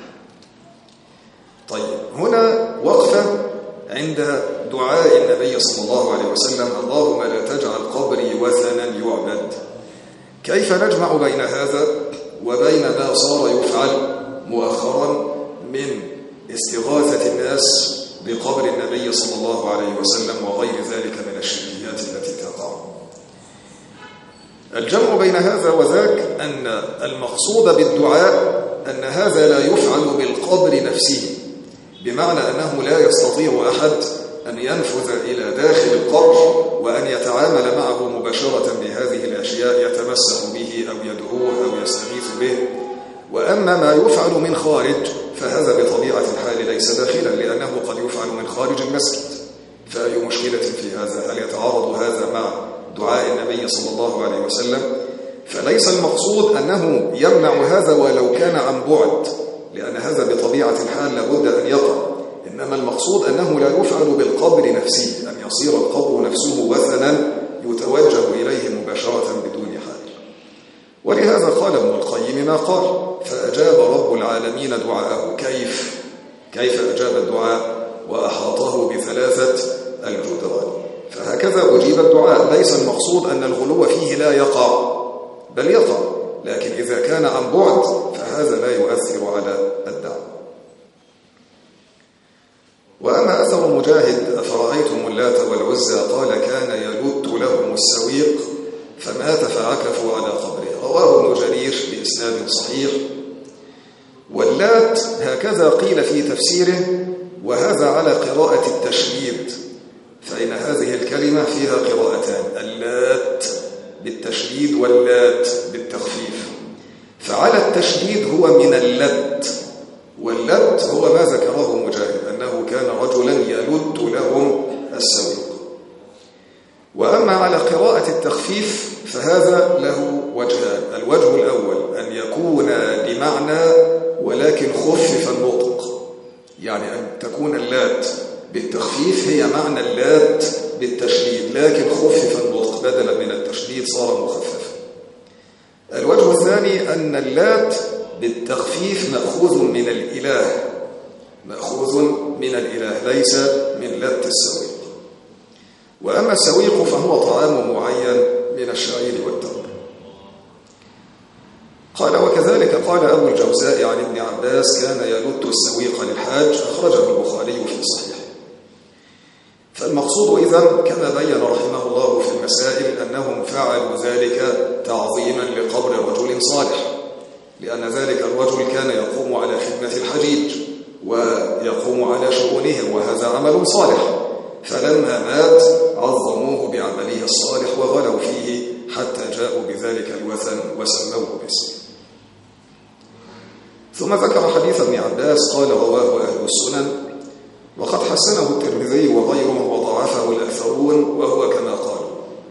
طيب، هنا وقفة عند دعاء النبي صلى الله عليه وسلم: اللهم لا تجعل قبري وثنا يعبد. كيف نجمع بين هذا وبين ما صار يفعل مؤخرا من استغاثة الناس بقبر النبي صلى الله عليه وسلم وغير ذلك من الشركيات التي تقع؟ الجمع بين هذا وذاك أن المقصود بالدعاء أن هذا لا يفعل بالقبر نفسه، بمعنى أنه لا يستطيع أحد أن ينفذ إلى داخل القبر وأن يتعامل معه مباشرة بهذه الأشياء يتمسح به أو يدعوه أو يستغيث به. وأما ما يفعل من خارج فهذا بطبيعة الحال ليس داخلا، لأنه قد يفعل من خارج المسجد، فأي مشكلة في هذا؟ هل يتعارض هذا مع دعاء النبي صلى الله عليه وسلم؟ فليس المقصود أنه يمنع هذا ولو كان عن بعد، لأن هذا بطبيعة الحال لابد أن يقع، إنما المقصود أنه لا يفعل بالقبر نفسه، أن يصير القبر نفسه وثنا يتوجه إليه مباشرة بدون حال. ولهذا قال ابن القيم ما قال، فأجاب رب العالمين دعاءه. كيف أجاب الدعاء وأحاطه بثلاثة الجدران؟ فهكذا أجيب الدعاء. ليس المقصود أن الغلو فيه لا يقع، بل يقع، لكن إذا كان عن بعد فهذا لا يؤثر على الدعوة. وأما أثر مجاهد أفرأيتم اللات والعزى قال كان يلت لهم السويق فمات فعكفوا على قبره، رواه ابن جرير بإسناد صحيح. واللات هكذا قيل في تفسيره، وهذا على قراءة التشديد، فإن هذه الكلمة فيها قراءتان، اللات بالتشديد واللات بالتخفيف. فعلى التشديد هو من اللت، واللت هو ما ذكره مجاهد أنه كان رجلا يلت لهم السويق. وأما على قراءة التخفيف فهذا له وجهان. الوجه الأول أن يكون بمعنى ولكن خفف النطق، يعني أن تكون اللات بالتخفيف هي معنى اللات بالتشديد، لكن خفف النطق بدلا من التشديد صار مخففا. الوجه الثاني أن اللات بالتخفيف مأخوذ من الإله، مأخوذ من الإله ليس من لت السويق. وأما السويق فهو طعام معين من الشعير والتمر. قال وكذلك قال أبو الجوزاء عن ابن عباس كان يلت السويق للحاج، أخرجه البخاري في صحيح. فالمقصود إذن كما بين رحمه الله في المسائل أنهم فعلوا ذلك تعظيما لقبر رجل صالح، لأن ذلك الرجل كان يقوم على خدمة الحجيج ويقوم على شؤونهم، وهذا عمل صالح، فلما مات عظموه بعمله الصالح وغلوا فيه حتى جاءوا بذلك الوثن وسموه باسمه. ثم ذكر حديث ابن عباس قال رواه أهل السنن، وقد حسنه الترمذي وغيره وضعفه الأكثرون وهو كما قالوا.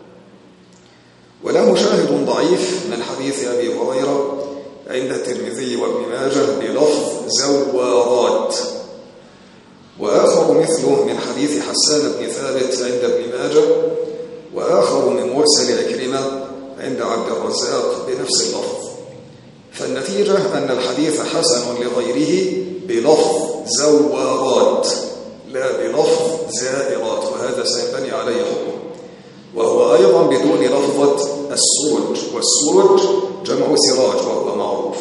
وله شاهد ضعيف من حديث أبي هريرة عند الترمذي وابن ماجه بلفظ زوارات، وآخر مثله من حديث حسان بن ثابت عند ابن ماجه، وآخر من مرسل عكرمة عند عبد الرزاق بنفس اللفظ. فالنتيجة أن الحديث حسن لغيره بلفظ زوارات لا بلفظ زائرات، وهذا سينبني عليه حكم، وهو أيضا بدون لفظة السرج، والسرج جمع سراج وهو معروف.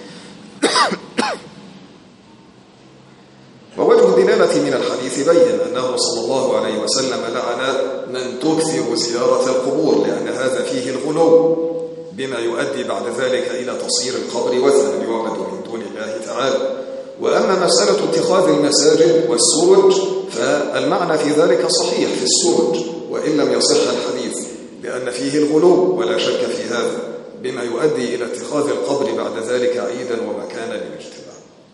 ووجه الدلالة من الحديث بين أنه صلى الله عليه وسلم لعن من تكثر زيارة القبور، لأن هذا فيه الغلو بما يؤدي بعد ذلك إلى تصير القبر وثنا يعبد من دون الله تعالى. وأما مسألة اتخاذ المساجد والسرج فالمعنى في ذلك صحيح في السرج وإن لم يصح الحديث، لأن فيه الغلو ولا شك في هذا بما يؤدي إلى اتخاذ القبر بعد ذلك عيدا ومكانا للاجتماع.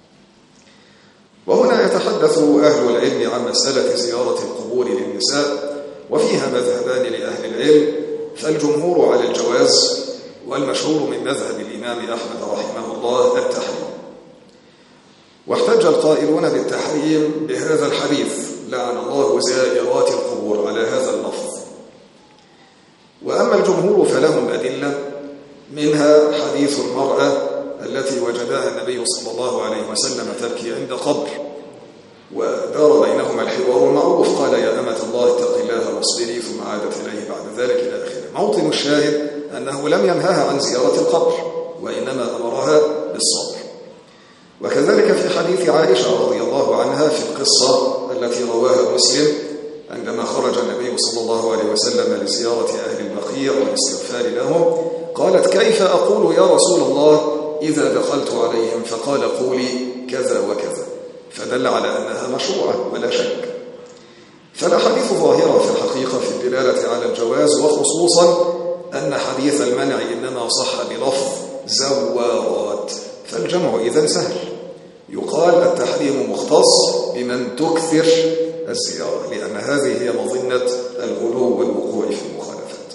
وهنا يتحدث أهل العلم عن مسألة زيارة القبور للنساء، وفيها مذهبان لأهل العلم، فالجمهور على الجواز، والمشهور من مذهب الإمام أحمد رحمه الله التحريم. واحتج القائلون بالتحريم بهذا الحديث لعن الله زائرات القبور على هذا اللفظ. وأما الجمهور فلهم أدلة، منها حديث المرأة التي وجدها النبي صلى الله عليه وسلم تبكي عند قبر، ودار بينهما الحوار المعروف، قال يا أمة الله اتق الله واصبري، ثم عادت إليه بعد ذلك إلى آخره. موطن الشاهد أنه لم ينهاها عن زيارة القبر، وإنما أمرها بالصبر. وكذلك في حديث عائشة رضي الله عنها في القصة التي رواها مسلم عندما خرج النبي صلى الله عليه وسلم لزيارة أهل البقيع والاستغفار لهم، قالت كيف أقول يا رسول الله إذا دخلت عليهم؟ فقال قولي كذا وكذا، فدل على أنها مشروعة ولا شك. فالأحاديث ظاهرة في الحقيقة في الدلالة على الجواز، وخصوصا أن حديث المنع إنما صح بلفظ زوارات، فالجمع إذن سهل، يقال التحريم مختص بمن تكثر الزيارة، لأن هذه هي مظنة الغلو والوقوع في المخالفات.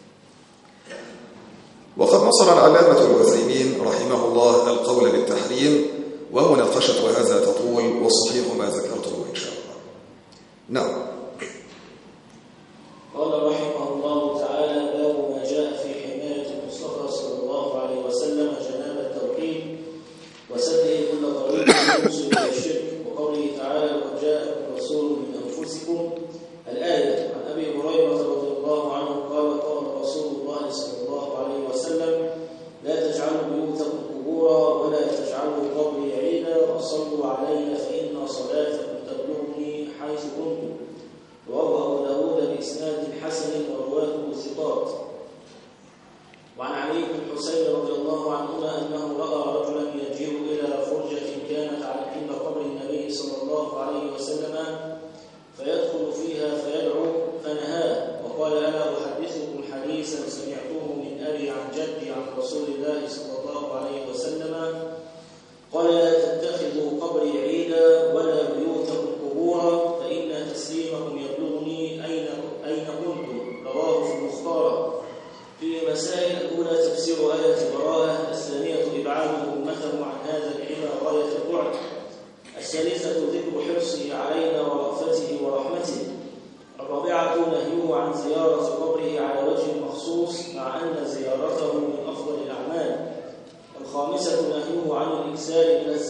وقد نصر العلامة العثيمين رحمه الله القول بالتحريم، ومناقشة هذا تطول، وصحيح ما ذكرته إن شاء الله. نعم. قال رحمه الله تعالى: باب ما جاء في حماية المصطفى صلى الله عليه وسلم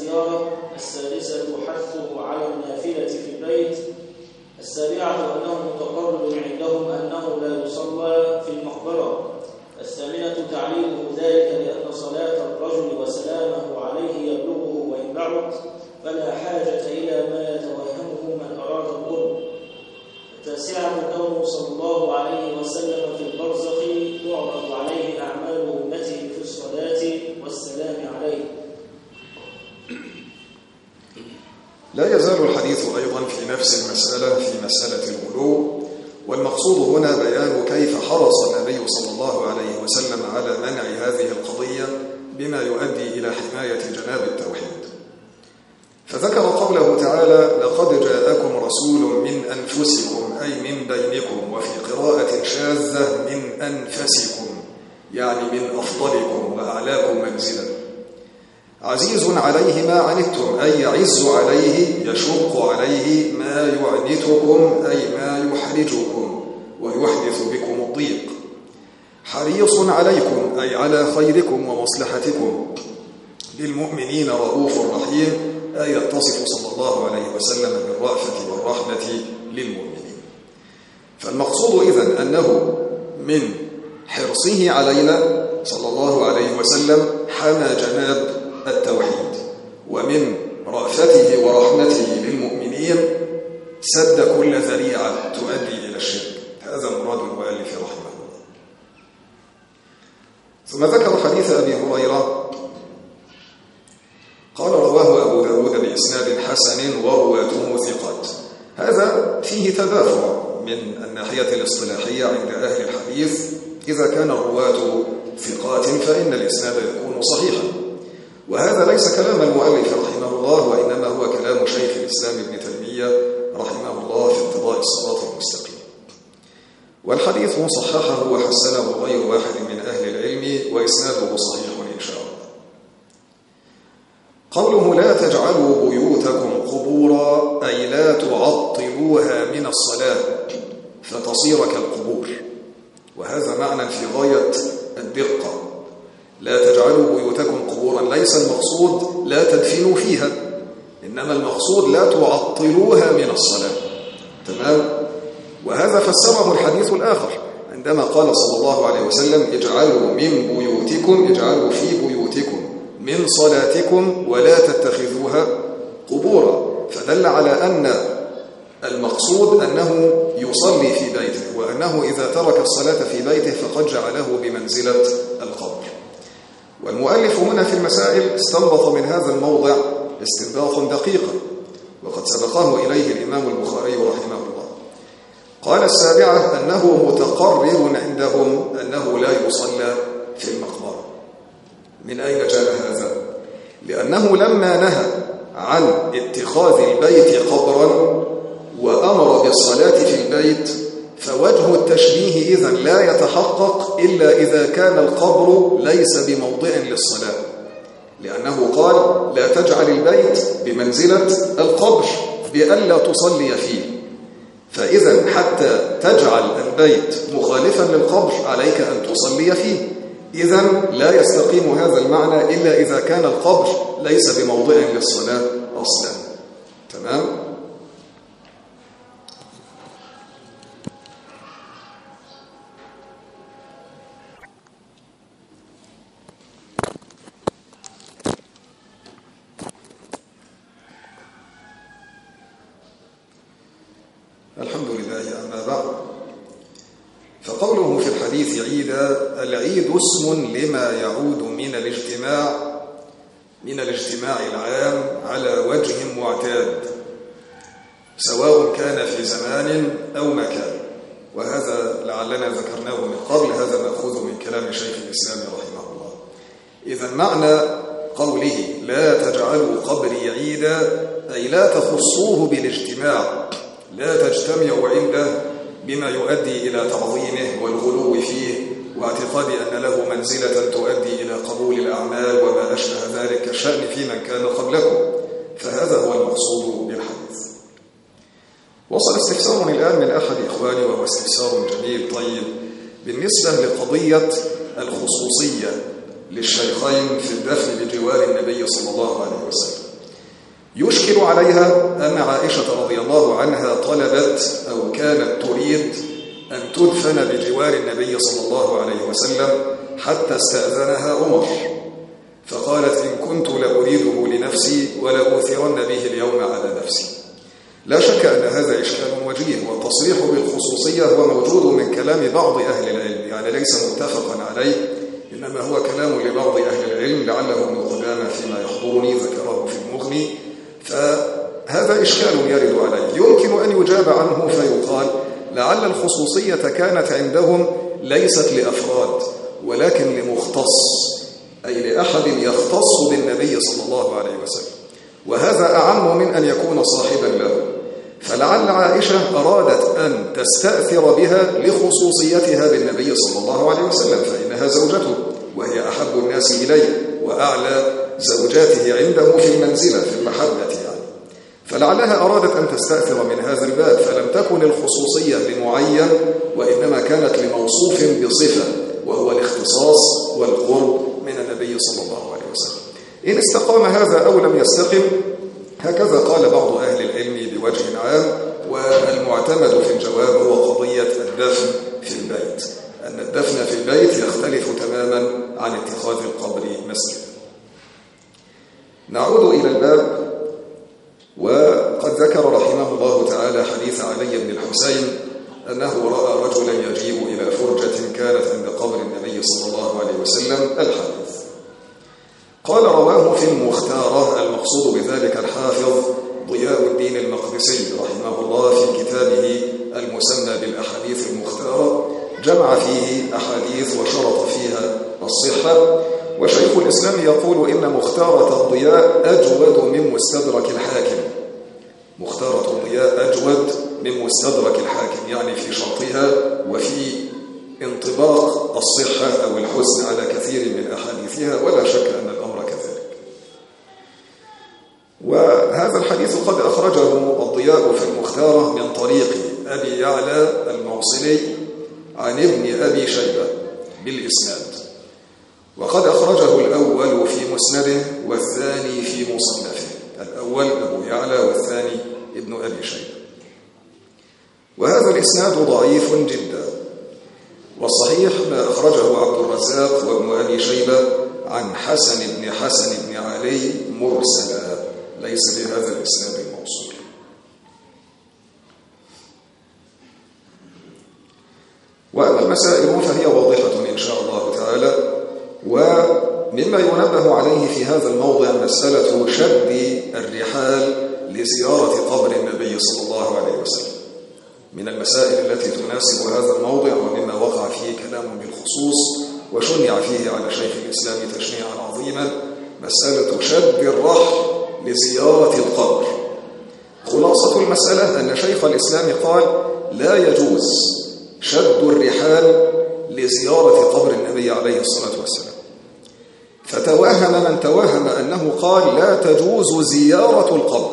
الزيارة. السادسة حثه على النافلة في البيت. السابعة أنه متقرر عندهم أنه لا يصلى في المقبرة. الثامنة تعليله ذلك لأن صلاة الرجل وسلامه عليه يبلغه وإن بعد، فلا حاجة إلى ما يتوهمه من أراد القرب. التاسعة كونه صلى الله عليه وسلم في البرزخ تعرض عليه أعمال أمته في الصلاة والسلام عليه. لا يزال الحديث أيضا في نفس المسألة، في مسألة الغلو، والمقصود هنا بيان كيف حرص النبي صلى الله عليه وسلم على منع هذه القضية بما يؤدي إلى حماية جناب التوحيد. فذكر قوله تعالى: لقد جاءكم رسول من أنفسكم أي من بينكم، وفي قراءة شاذة من أنفسكم يعني من أفضلكم وأعلاكم منزلا، عزيز عليه ما عنتم أي يعز عليه يشق عليه ما يعنتكم أي ما يحرجكم ويحدث بكم الضيق، حريص عليكم أي على خيركم ومصلحتكم، بالمؤمنين رؤوف رحيم أي يتصف صلى الله عليه وسلم بالرأفة والرحمة للمؤمنين. فالمقصود إذن أنه من حرصه علينا صلى الله عليه وسلم حمى جناب التوحيد، ومن رأفته ورحمته للمؤمنين سد كل ذريعة تؤدي إلى الشرك. هذا مراد المؤلف رحمه الله. ثم ذكر حديث أبي هريرة قال: رواه أبو داود بإسناد حسن ورواته ثقات. هذا فيه تدافع من الناحية الاصطلاحية عند أهل الحديث. إذا كان الرواة ثقات فإن الإسناد يكون صحيحا، وهذا ليس كلام المؤلف رحمه الله، وإنما هو كلام شيخ الإسلام ابن تيمية رحمه الله في اقتضاء الصراط المستقيم. والحديث صححه وحسنه غير واحد من أهل العلم، وإسناده صحيح إن شاء الله. قوله: لا تجعلوا بيوتكم قبورا أي لا تعطلوها من الصلاة فتصير كالقبور، وهذا معنى في غاية الدقة. لا تجعلوا بيوتكم قبورا ليس المقصود لا تدفنوا فيها، إنما المقصود لا تعطلوها من الصلاة. تمام؟ وهذا فسره الحديث الآخر عندما قال صلى الله عليه وسلم: اجعلوا من بيوتكم، اجعلوا في بيوتكم من صلاتكم ولا تتخذوها قبورا، فدل على أن المقصود أنه يصلي في بيته، وأنه إذا ترك الصلاة في بيته فقد جعله بمنزلة القبر. والمؤلف هنا في المسائل استنبط من هذا الموضع استنباطا دقيقا، وقد سبقه إليه الإمام البخاري رحمه الله. قال: السابعة أنه متقرر عندهم أنه لا يصلى في المقبرة. من أين جاء هذا؟ لأنه لما نهى عن اتخاذ البيت قبرا وأمر بالصلاة في البيت، فوجه التشبيه إذن لا يتحقق إلا إذا كان القبر ليس بموضع للصلاة، لأنه قال: لا تجعل البيت بمنزلة القبر بألا تصلي فيه. فإذا حتى تجعل البيت مخالفا للقبر عليك أن تصلي فيه. إذن لا يستقيم هذا المعنى إلا إذا كان القبر ليس بموضع للصلاة أصلا. تمام؟ الحمد لله. أما بعد، فقوله في الحديث عيدا: العيد اسم لما يعود من الاجتماع العام على وجه معتاد، سواء كان في زمان أو مكان. وهذا لعلنا ذكرناه من قبل، هذا مأخوذ من كلام شيخ الإسلام رحمه الله. إذا معنى قوله لا تجعلوا قبري عيدا أي لا تخصوه بالاجتماع، لا تجتمعوا عنده بما يؤدي إلى تعظيمه والغلو فيه واعتقاد أن له منزلة تؤدي إلى قبول الأعمال وما أشبه ذلك كالشأن في من كان قبلكم، فهذا هو المقصود بالحديث. وصل استفسار الآن من أحد إخواني وهو استفسار جميل طيب بالنسبة لقضية الخصوصية للشيخين في الدفن بجوار النبي صلى الله عليه وسلم. يشكل عليها أن عائشة رضي الله عنها طلبت أو كانت تريد أن تدفن بجوار النبي صلى الله عليه وسلم حتى استأذنها عمر، فقالت إن كنت لأريده لنفسي ولأوثرن به اليوم على نفسي. لا شك أن هذا إشكال وجيه، والتصريح بالخصوصية هو موجود من كلام بعض أهل العلم، يعني ليس متفقا عليه، إنما هو كلام لبعض أهل العلم، لعله ابن قدامة فيما يحضرني ذكره في المغني، فهذا إشكال يرد عليه يمكن أن يجاب عنه فيقال لعل الخصوصية كانت عندهم ليست لأفراد ولكن لمختص، أي لأحد يختص بالنبي صلى الله عليه وسلم، وهذا أعم من أن يكون صاحبا له. فلعل عائشة أرادت أن تستأثر بها لخصوصيتها بالنبي صلى الله عليه وسلم، فإنها زوجته وهي أحب الناس إليه وأعلى زوجاته عنده في المنزلة في المحبة يعني. فلعلها أرادت أن تستأثر من هذا الباب، فلم تكن الخصوصية لمعين وإنما كانت لموصوف بصفة، وهو الاختصاص والقرب من النبي صلى الله عليه وسلم. إن استقام هذا أو لم يستقم، هكذا قال بعض أهل العلم بوجه عام، والمعتمد في الجواب هو قضية الدفن في البيت، أن الدفن في البيت يختلف تماما عن اتخاذ القبر مسجد. نعود إلى الباب، وقد ذكر رحمه الله تعالى حديث علي بن الحسين أنه رأى رجلا يجيء إلى فرجة كانت عند قبر النبي صلى الله عليه وسلم الحديث. قال رواه في المختارة، المقصود بذلك الحافظ ضياء الدين المقدسي رحمه الله في كتابه المسمى بالأحاديث المختارة، جمع فيه أحاديث وشرط فيها الصحة. وشيخ الإسلام يقول إن مختارة الضياء أجود من مستدرك الحاكم. مختارة الضياء أجود من مستدرك الحاكم، يعني في شرطها وفي انطباق الصحة أو الحسن على كثير من أحاديثها، ولا شك أن الأمر كذلك. وهذا الحديث قد أخرجه الضياء في المختارة من طريق أبي يعلى الموصلي عن ابن أبي شيبة بالإسناد، وقد أخرجه الأول في مسنده والثاني في مصنفه، الأول أبو يعلى والثاني ابن أبي شيبة. وهذا الإسناد ضعيف جدا، والصحيح ما أخرجه عبد الرزاق وابن أبي شيبة عن حسن بن علي مرسلا، ليس بهذا الإسناد الموصول. وأما المسائل فهي واضحة إن شاء الله تعالى. ومما ينبه عليه في هذا الموضع مسألة شد الرحال لزيارة قبر النبي صلى الله عليه وسلم، من المسائل التي تناسب هذا الموضع، ومما وقع فيه كلام بالخصوص وشنع فيه على شيخ الإسلام تشنيعا عظيما، مسألة شد الرحل لزيارة القبر. خلاصة المسألة أن شيخ الإسلام قال لا يجوز شد الرحال لزيارة قبر النبي عليه الصلاة والسلام، فتوهم من توهم أنه قال لا تجوز زيارة القبر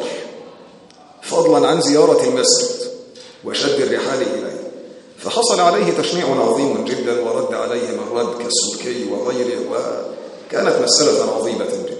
فضلا عن زيارة المسجد وشد الرحال إليه، فحصل عليه تشنيع عظيم جدا ورد عليه من رد كالسلكي وغيره، وكانت مسألة عظيمة جدا.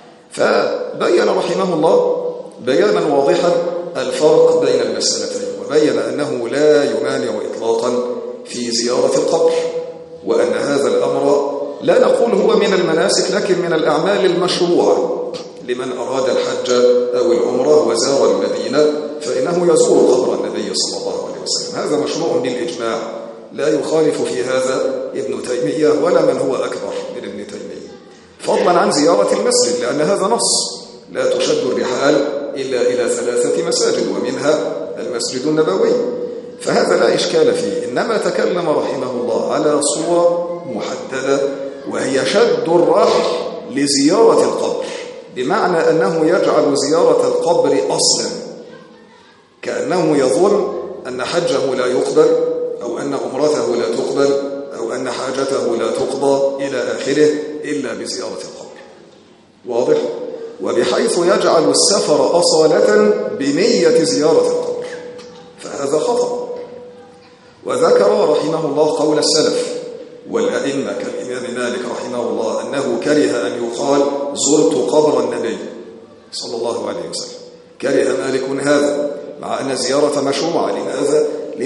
فبين رحمه الله بيانا واضحا الفرق بين المسألتين، وبين أنه لا يمانع إطلاقا في زيارة القبر، وأن هذا الأمر لا نقول هو من المناسك لكن من الأعمال المشروعة لمن أراد الحج أو العمرة وزار المدينة، فإنه يزور قبر النبي صلى الله عليه وسلم، هذا مشروع بالإجماع، لا يخالف في هذا ابن تيمية ولا من هو أكبر من ابن تيمية، فضلا عن زيارة المسجد، لأن هذا نص لا تشد الرحال إلا إلى 3 مساجد ومنها المسجد النبوي، فهذا لا إشكال فيه. إنما تكلم رحمه الله على صورة محددة، وهي شد الرحل لزيارة القبر، بمعنى أنه يجعل زيارة القبر أصلا، كأنه يظن أن حجه لا يقبل أو أن عمرته لا تقبل أو أن حاجته لا تقضى إلى آخره إلا بزيارة القبر. واضح؟ وبحيث يجعل السفر أصالة بنية زيارة القبر، فهذا خطأ. وذكر رحمه الله قول السلف والأئمة كالإمام مالك رحمه الله أنه كره أن يقال زرت قبر النبي، صلى الله عليه وسلم. كره مالك هذا مع أن الزيارة مشروعة. لماذا؟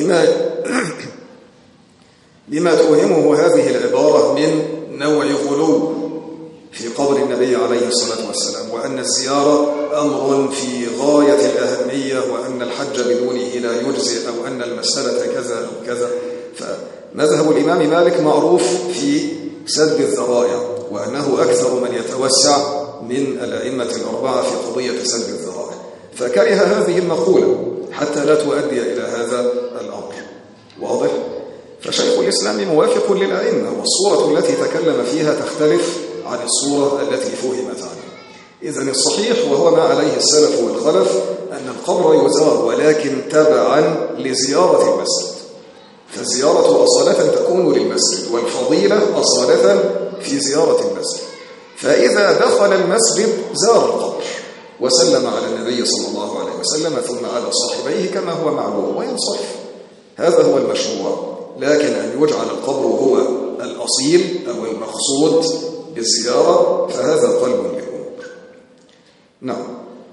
لما توهمه هذه العبارة من نوع غلو في قبر النبي عليه الصلاة والسلام، وأن الزيارة أمر في غاية الأهمية، وأن الحج بدونه لا يجزئ، أو أن المسألة كذا أو كذا. فمذهب الإمام مالك معروف في سد الذرائع، وأنه أكثر من يتوسع من الأئمة الأربعة في قضية سد الذرائع، فكره هذه المقولة حتى لا تؤدي إلى هذا الأمر. واضح؟ فشيخ الإسلام موافق للأئمة، والصورة التي تكلم فيها تختلف عن الصورة التي فهمت عنه. إذن الصحيح وهو ما عليه السلف والخلف أن القبر يزار، ولكن تبعا لزيارة المسجد. فالزيارة أصالة تكون للمسجد، والفضيلة أصالة في زيارة المسجد. فإذا دخل المسجد زار القبر وسلم على النبي صلى الله عليه وسلم ثم على صاحبيه كما هو معلوم وينصرف. هذا هو المشروع. لكن أن يجعل القبر هو الأصيل أو المقصود بالزيارة فهذا قلب للأمور. نعم.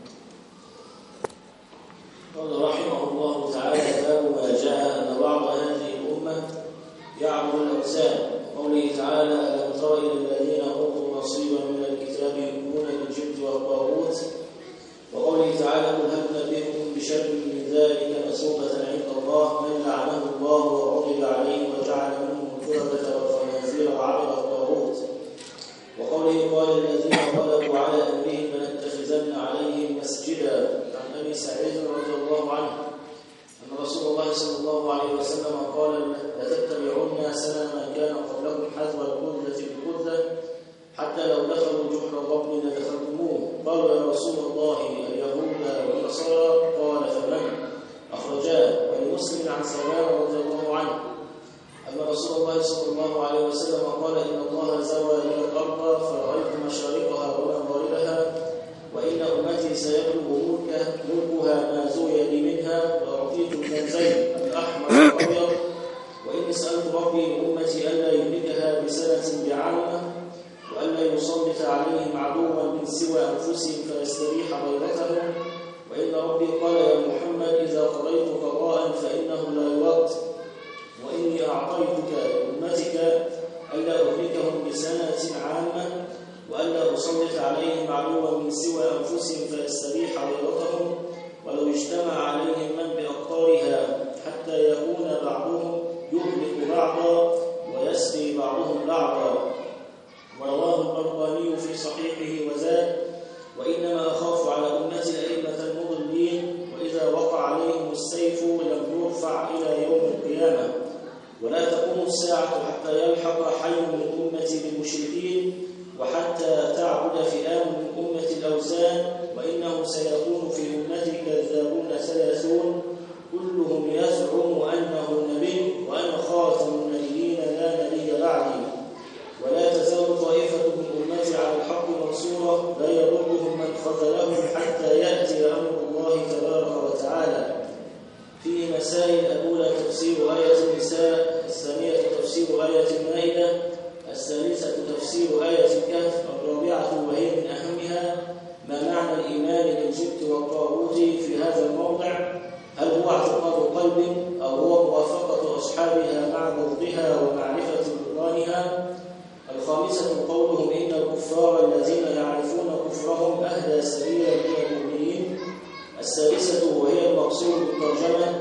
قال رحمه الله تعالى: باب ما جاء أن بعض هذه الأمة يعبد الأوثان. قوله تعالى: ألم تر إلى الذين أوتوا نصيبا من الكتاب يؤمنون بالجبت والطاغوت. وقوله تعالى: قل هل ننبئكم بشر من ذلك مثوبة عند الله من لعنه الله وغضب عليه وجعل منهم القردة والخنازير وعبد الطاغوت. وقوله: قال الذين غلبوا على أمرهم لنتخذن عليهم مسجدا. عن أبي سعيد رضي الله عنه أن رسول الله صلى الله عليه وسلم قال: لتتبعن سنن من كان قبلكم حذو القذة بالقذة حتى لو دخلوا جحر ضب لدخلتموه. قالوا: يا رسول الله اليهود والنصارى؟ قال: فمن؟ أخرجاه. ولمسلم عن ثوبان رضي الله عنه أن رسول الله صلى الله عليه وسلم قال: إن الله زوى لي الأرض فرأيت مشارقها ومغاربها، وإن أمتي سيبلغ ملكها ما زوي لي منها، وأعطيت الكنزين الأحمر والأبيض، وإني سألت ربي لأمتي ألا يهلكها بسنة بعامة، وألا يسلط عليهم عدوا من سوى أنفسهم فيستريح بيضتهم، وإن ربي قال: يا محمد إذا قضيت قضاء فإنه لا يرد، وإني أعطيتك لأمتك ألا أهلكهم بسنة عامة، وألا أسلط عليهم عدوا من سوى أنفسهم فيستريح بيضتهم، ولو اجتمع عليهم من بأقطارها حتى يكون بعضهم يهلك بعضا ويسقي بعضهم بعضا. ورواه البرقاني في صحيحه وزاد: وإنما أخاف على أمتي الأئمة المضلين، وإذا وقع عليهم السيف لم يرفع إلى يوم القيامة، ولا تقوم الساعة حتى يلحق حي من أمتي بالمشركين، وحتى تعبد فئام من أمة الأوثان، وإنه سيكون في أمتي كذابون 30 كلهم يزعم أنه نبي، وأنا خاتم النبيين لا نبي بعدي، ولا تزال طائفة من أمتي على الحق منصورة لا يضرهم من خذلهم حتى يأتي أمر الله تبارك وتعالى. فيه مسائل: الأولى تفسير آية النساء، الثانية تفسير آية المائدة، الثالثة تفسير آية الكهف، الرابعة وهي من أهمها ما معنى الإيمان بالجبت والطاغوت في هذا الموضع، هل هو اعتقاد قلب أو هو موافقة أصحابها مع بغضها ومعرفة بطلانها. الخامسة قولهم إن الكفار الذين يعرفون كفرهم أهدى سبيلا من المؤمنين. السادسة وهي المقصود بالترجمة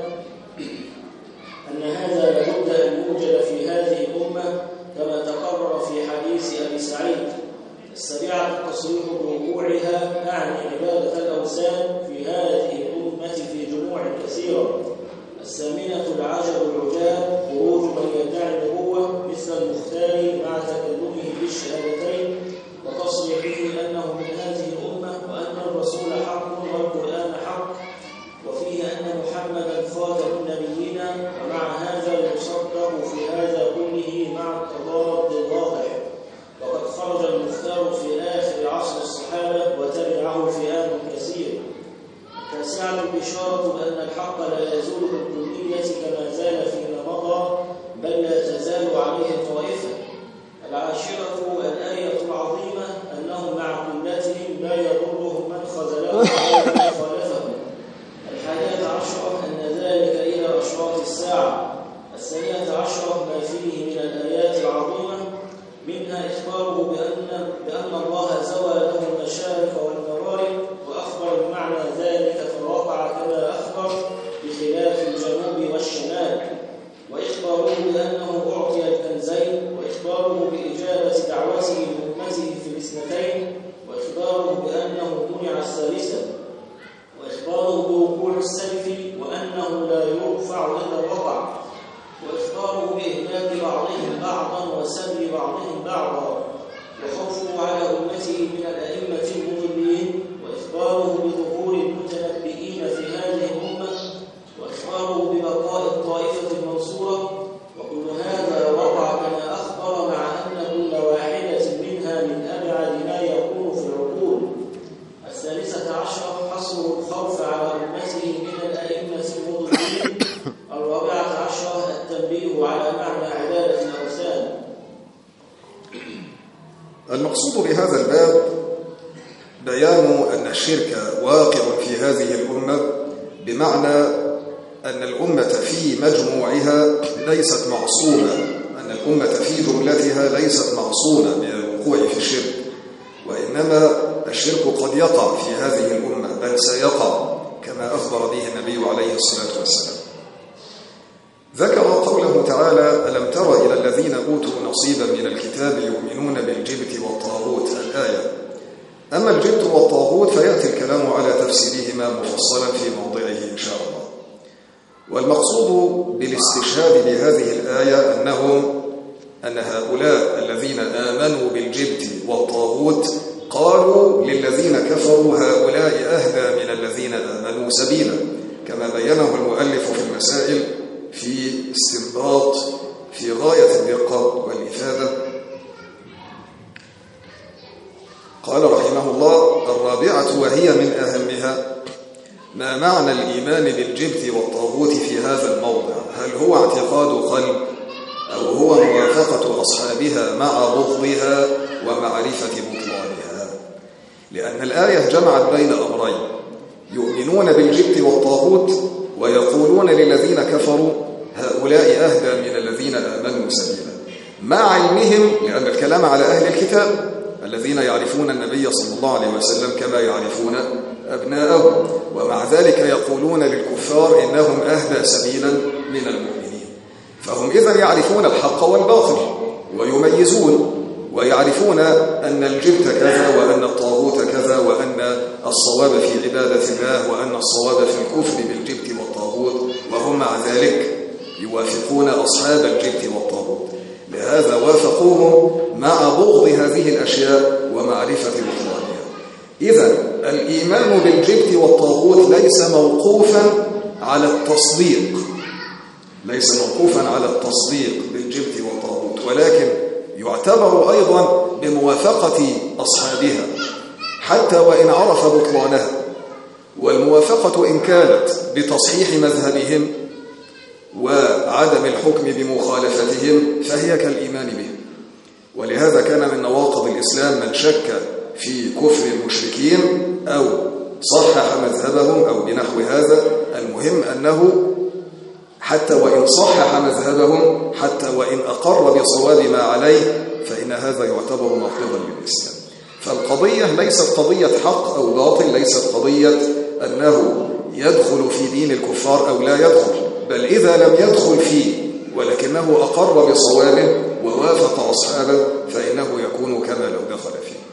أن هذا لابد أن يوجد في هذه الأمة كما تقرر في حديث أبي سعيد. السابعة التصريح بوقوعها أعني عبادة الأوثان في هذه الأمة في جموع كثيرة. الثامنة العجب العجاب خروج من يدعي النبوة مثل المختار مع تكلمه بالشهادتين وتصريحه أنه من هذه الأمة وأن الرسول حق والقرآن حق، وفيه أن محمدا خاتم النبيين، ومع هذا يصدق في هذا كله مع التضاد الواضح. وقد خرج المختار في آخر عصر الصحابة وتبعه فئام كثير. التاسعة البشارة بأن الحق لا يزول بالكلية كما زال فيما مضى، بل لا تزال عليه طائفة. العاشرة الآية العظيمة أنهم مع قلتهم لا يضرهم من خذلهم الثانية عشرة ما فيه من الآيات العظيمة، منها إخباره بأن الله زوى له المشارق والمغارب، وأخبر بمعنى ذلك فوقع كما أخبر بخلاف الجنوب والشمال، وإخباره بأنه أعطي الكنزين، وإخباره بإجابة دعوته لأمته في الاثنتين، وإخباره بأنه منع الثالثة، وإخباره بوقوع السيف وأنه لا يرفع إذا وقع، وإخباره بإهلاك بعضهم بعضا وسبي بعضهم بعضا، وخوفه على أمته من الأئمة المضلين، وإخباره بظهور المتنبئين في هذه الأمة، وإخباره ببقاء الطائفة المنصورة، وكل هذا وقع كما أخبر، مع أن كل واحدة منها من أبعد ما يكون في العقول. الثالثة عشرة حصر الخوف على أمته من الأئمة المضلين. الرابعة عشرة التنبيه على معنى عبادة الأوثان. المقصود بهذا الباب بيان أن الشرك واقع في هذه الأمة، بمعنى أن الأمة في مجموعها ليست معصومة، أن الأمة في جملتها ليست معصومة من الوقوع في الشرك، وإنما الشرك قد يقع في هذه الأمة، بل سيقع كما أخبر به النبي عليه الصلاة والسلام. ذكر قوله تعالى: ألم تر إلى الذين أوتوا نصيبا من الكتاب يؤمنون بالجبت والطاغوت، الآية. أما الجبت والطاغوت فيأتي الكلام على تفسيرهما مفصلا في موضعه إن شاء الله. والمقصود بالاستشهاد بهذه الآية أن هؤلاء الذين آمنوا بالجبت والطاغوت قالوا للذين كفروا هؤلاء أهدى من الذين آمنوا سبيلا، كما بينه المؤلف في المسائل في استنباط في غاية الدقة والإفادة. قال رحمه الله: الرابعة وهي من أهمها ما معنى الإيمان بالجبت والطاغوت في هذا الموضع، هل هو اعتقاد قلب أو هو موافقة أصحابها مع بغضها ومعرفة بطلانها؟ لأن الآية جمعت بين أمرين: يؤمنون بالجبت والطاغوت ويقولون للذين كفروا هؤلاء أهدى من الذين آمنوا سبيلا، مع علمهم، لأن الكلام على أهل الكتاب الذين يعرفون النبي صلى الله عليه وسلم كما يعرفون أبناءهم، ومع ذلك يقولون للكفار إنهم أهدى سبيلا من المؤمنين. فهم إذن يعرفون الحق والباطل ويميزون، ويعرفون أن الجبت كذا وأن الطاغوت كذا، وأن الصواب في عبادة الله وأن الصواب في الكفر بالجبت والطاغوت، وهم مع ذلك يوافقون أصحاب الجبت والطاغوت. لهذا وافقوهم مع بغض هذه الأشياء ومعرفة بطلانها. إذن الإيمان بالجبت والطاغوت ليس موقوفا على التصديق، ليس موقوفا على التصديق بالجبت والطاغوت، ولكن يعتبر أيضا بموافقة أصحابها حتى وإن عرف بطلانها. والموافقة إن كانت بتصحيح مذهبهم وعدم الحكم بمخالفتهم فهي كالإيمان بهم. ولهذا كان من نواقض الإسلام من شك في كفر المشركين أو صحح مذهبهم أو بنحو هذا. المهم أنه حتى وإن صحح مذهبهم، حتى وإن أقر بصواب ما عليه، فإن هذا يعتبر ناقضا للإسلام. فالقضية ليست قضية حق أو باطل، ليست قضية أنه يدخل في دين الكفار أو لا يدخل، بل إذا لم يدخل فيه ولكنه أقر بصوابه ووافق أصحابه فإنه يكون كما لو دخل فيه.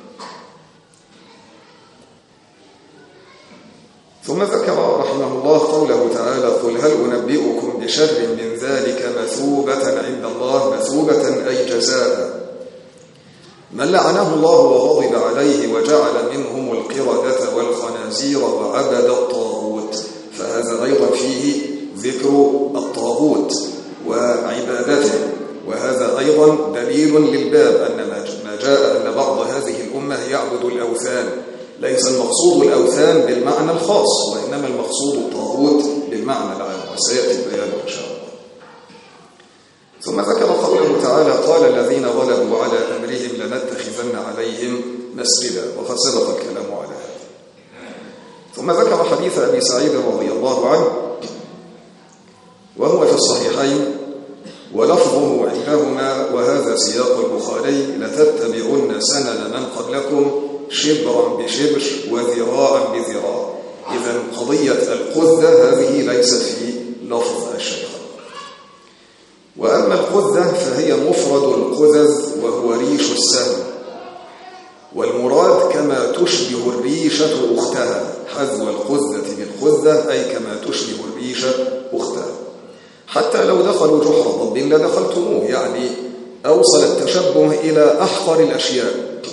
ثم ذكر رحمه الله قوله تعالى: قل هل أنبئكم بشر من ذلك مثوبة عند الله، مثوبة أي جزاء، من لعنه الله وغضب عليه وجعل منهم القردة والخنازير وعبد الطاغوت. فهذا أيضا فيه ذكر الطاغوت وعبادته، وهذا أيضا دليل للباب أن ما جاء أن بعض هذه الأمة يعبد الأوثان. ليس المقصود الأوثان بالمعنى الخاص، وإنما المقصود الطاغوت بالمعنى العام، وسيأتي البيان إن شاء الله. ثم ذكر قوله تعالى: قال الذين غلبوا على أمرهم لنتخذن عليهم مسجدا، وقد سبق الكلام على هذا. ثم ذكر حديث أبي سعيد رضي الله عنه وهو في الصحيحين ولفظه عندهما وهذا سياق البخاري: لتتبعن سنن من قبلكم شبرا بشبر وذراعا بذراع. إذن قضية القذة هذه ليست في لفظ الشيخ. وأما القذة فهي مفرد القذذ وهو ريش السهم، والمراد كما تشبه الريشة أختها، حذو القذة بالقذة أي كما تشبه الريشة أختها. حتى لو دخلوا جحر ضب لدخلتموه، يعني أوصل التشبه إلى أحقر الأشياء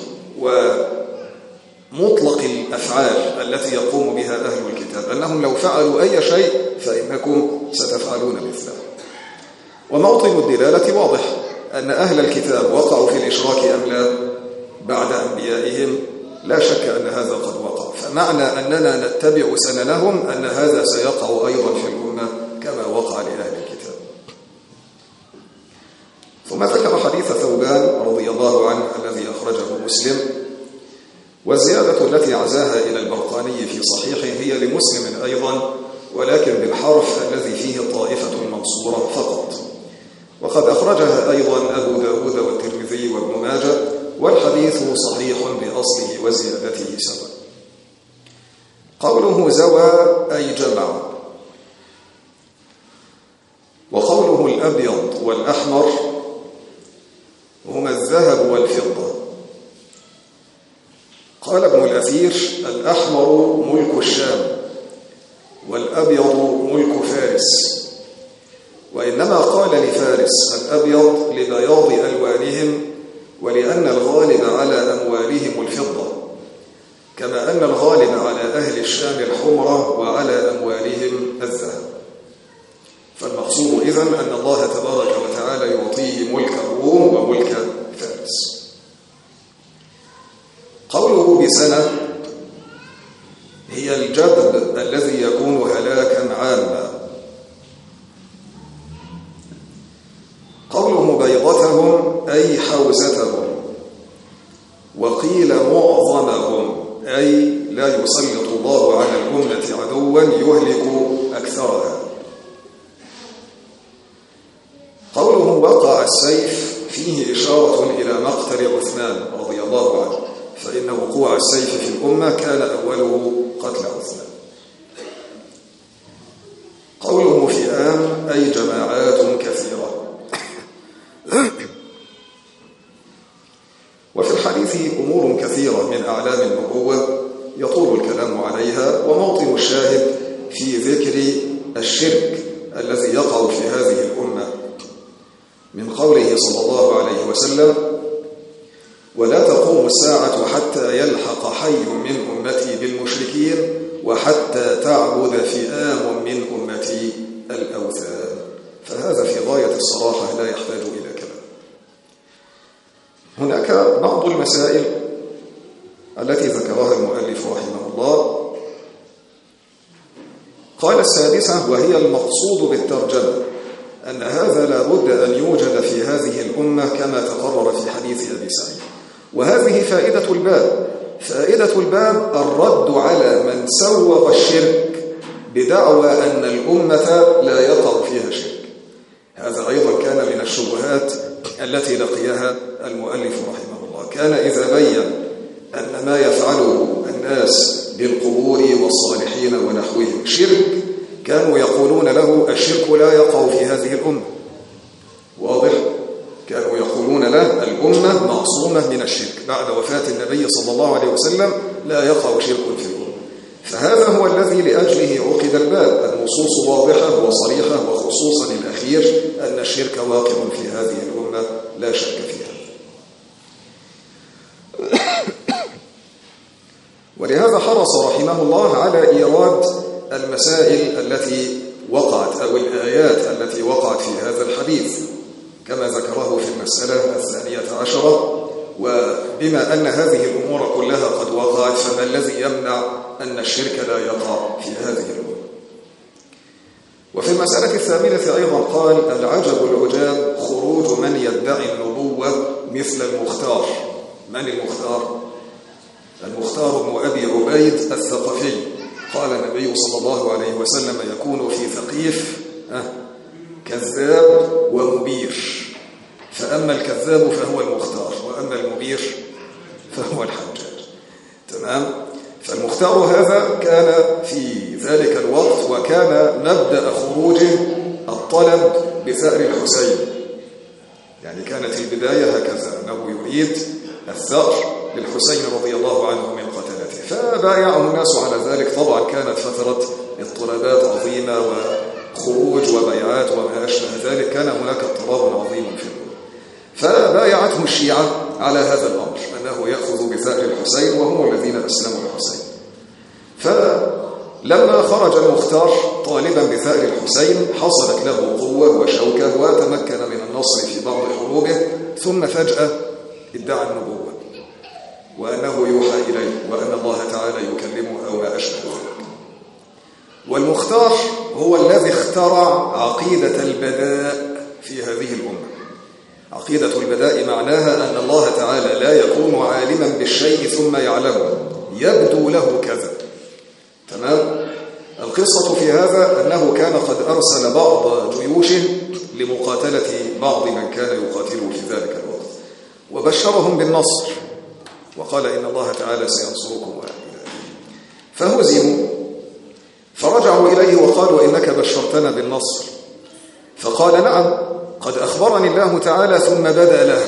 ومطلق الأفعال التي يقوم بها أهل الكتاب، أنهم لو فعلوا أي شيء فإنكم ستفعلون مثله. وموطن الدلالة واضح، أن أهل الكتاب وقعوا في الإشراك أم لا بعد أنبيائهم؟ لا شك أن هذا قد وقع، فمعنى أننا نتبع سننهم أن هذا سيقع أيضا في الأمة كما وقع لأهل الكتاب. ثم ذكر حديث ثوبان رضي الله عنه الذي أخرجه مسلم، والزيادة التي عزاها إلى البرقاني في صحيحه هي لمسلم أيضا، ولكن بالحرف الذي فيه طائفة منصورة فقط، وقد أخرجها أيضا أبو داود والترمذي وابن ماجه، والحديث صحيح بأصله وزيادته سواء. قوله زوى أي جمع، وقوله الأبيض والأحمر هما الذهب والفضة. قال ابن الأثير: الأحمر ملك الشام والأبيض ملك فارس، وإنما قال لفارس الأبيض لبياض ألوانهم ولأن الغالب على أموالهم الفضة، كما أن الغالب على أهل الشام الحمرة وعلى أموالهم الذهب. فالمقصود إذن أن الله تبارك وتعالى يعطيه ملك الروم وملك فارس. قوله بسنة هي الجدب الذي يكون هلاكا عاما. قوله بيضتهم أي حوزتهم، وقيل معظمهم أي لا يسلط الله على الأمة عدوا يهلك أكثرها. قوله وقع السيف فيه إشارة إلى مقتل عثمان رضي الله عنه، فإن وقوع السيف في الأمة كان أوله قتل عثمان. قوله فئام أي جماعات كثيرة. وفي الحديث أمور كثيرة من أعلام النبوة يطول الكلام عليها، وموطن الشاهد في ذكر الشرك الذي يقع في هذه الأمة من قوله صلى الله عليه وسلم: ولا تقوم الساعة حتى يلحق حي من أمتي بالمشركين وحتى تعبد فئام من أمتي الأوثان. فهذا في غاية الصراحة لا يحتاج إلى كلام. هناك بعض المسائل التي ذكرها المؤلف رحمه الله. قال السادسة وهي المقصود بالترجمة، أن هذا لا بد أن يوجد في هذه الأمة كما تقرر في حديث أبي سعيد، وهذه فائدة الباب. فائدة الباب الرد على من سوغ الشرك بدعوى أن الأمة لا يقع فيها شرك. هذا أيضا كان من الشبهات التي لقيها المؤلف رحمه الله. كان إذا بين أن ما يفعله الناس بالقبور والصالحين ونحوهم شرك، كانوا يقولون له الشرك لا يقع في هذه الأمة. واضح؟ كانوا يقولون له الأمة معصومة من الشرك، بعد وفاة النبي صلى الله عليه وسلم لا يقع شرك في الأمة. فهذا هو الذي لأجله عقد الباب. النصوص واضحة وصريحة، وخصوصا الأخير أن الشرك واقع في هذه الأمة لا شك فيها. ولهذا حرص رحمه الله على إيراد المسائل التي وقعت أو الآيات التي وقعت في هذا الحديث كما ذكره في المسألة 12. وبما أن هذه الأمور كلها قد وقعت، فما الذي يمنع أن الشرك لا يقع في هذه الأمور؟ وفي المسألة 8 أيضا قال: العجب العجاب خروج من يدعي النبوة مثل المختار. من المختار؟ المختار بن أبي عبيد الثقفي. قال النبي صلى الله عليه وسلم: يكون في ثقيف كذاب ومبير، فأما الكذاب فهو المختار، وأما المبير فهو الحجاج. تمام؟ فالمختار هذا كان في ذلك الوقت، وكان مبدأ خروجه الطلب بثأر الحسين. يعني كانت البداية هكذا، أنه يريد الثأر للحسين رضي الله عنه من قتلته، فبايعه الناس على ذلك. طبعا كانت فترة اضطرابات عظيمة وخروج وبيعات وما أشبه ذلك، كان هناك اضطراب عظيم في الأمة، فبايعته الشيعة على هذا الأمر، أنه يأخذ بثأر الحسين، وهم الذين أسلموا الحسين. فلما خرج المختار طالبا بثأر الحسين حصلت له قوة وشوكة، وتمكن من النصر في بعض حروبه، ثم فجأة ادعى النبوة وأنه يوحى إليه وأن الله تعالى يكلمه أو ما أشبه ذلك. والمختار هو الذي اخترع عقيدة البداء في هذه الأمة. عقيدة البداء معناها أن الله تعالى لا يكون عالما بالشيء ثم يعلمه، يبدو له كذا. تمام؟ القصة في هذا أنه كان قد أرسل بعض جيوشه لمقاتلة بعض من كان يقاتله في ذلك الوقت، وبشرهم بالنصر وقال إن الله تعالى سينصركم فهزموا، فرجعوا إليه وقالوا إنك بشرتنا بالنصر، فقال نعم قد أخبرني الله تعالى، ثم بدأ له.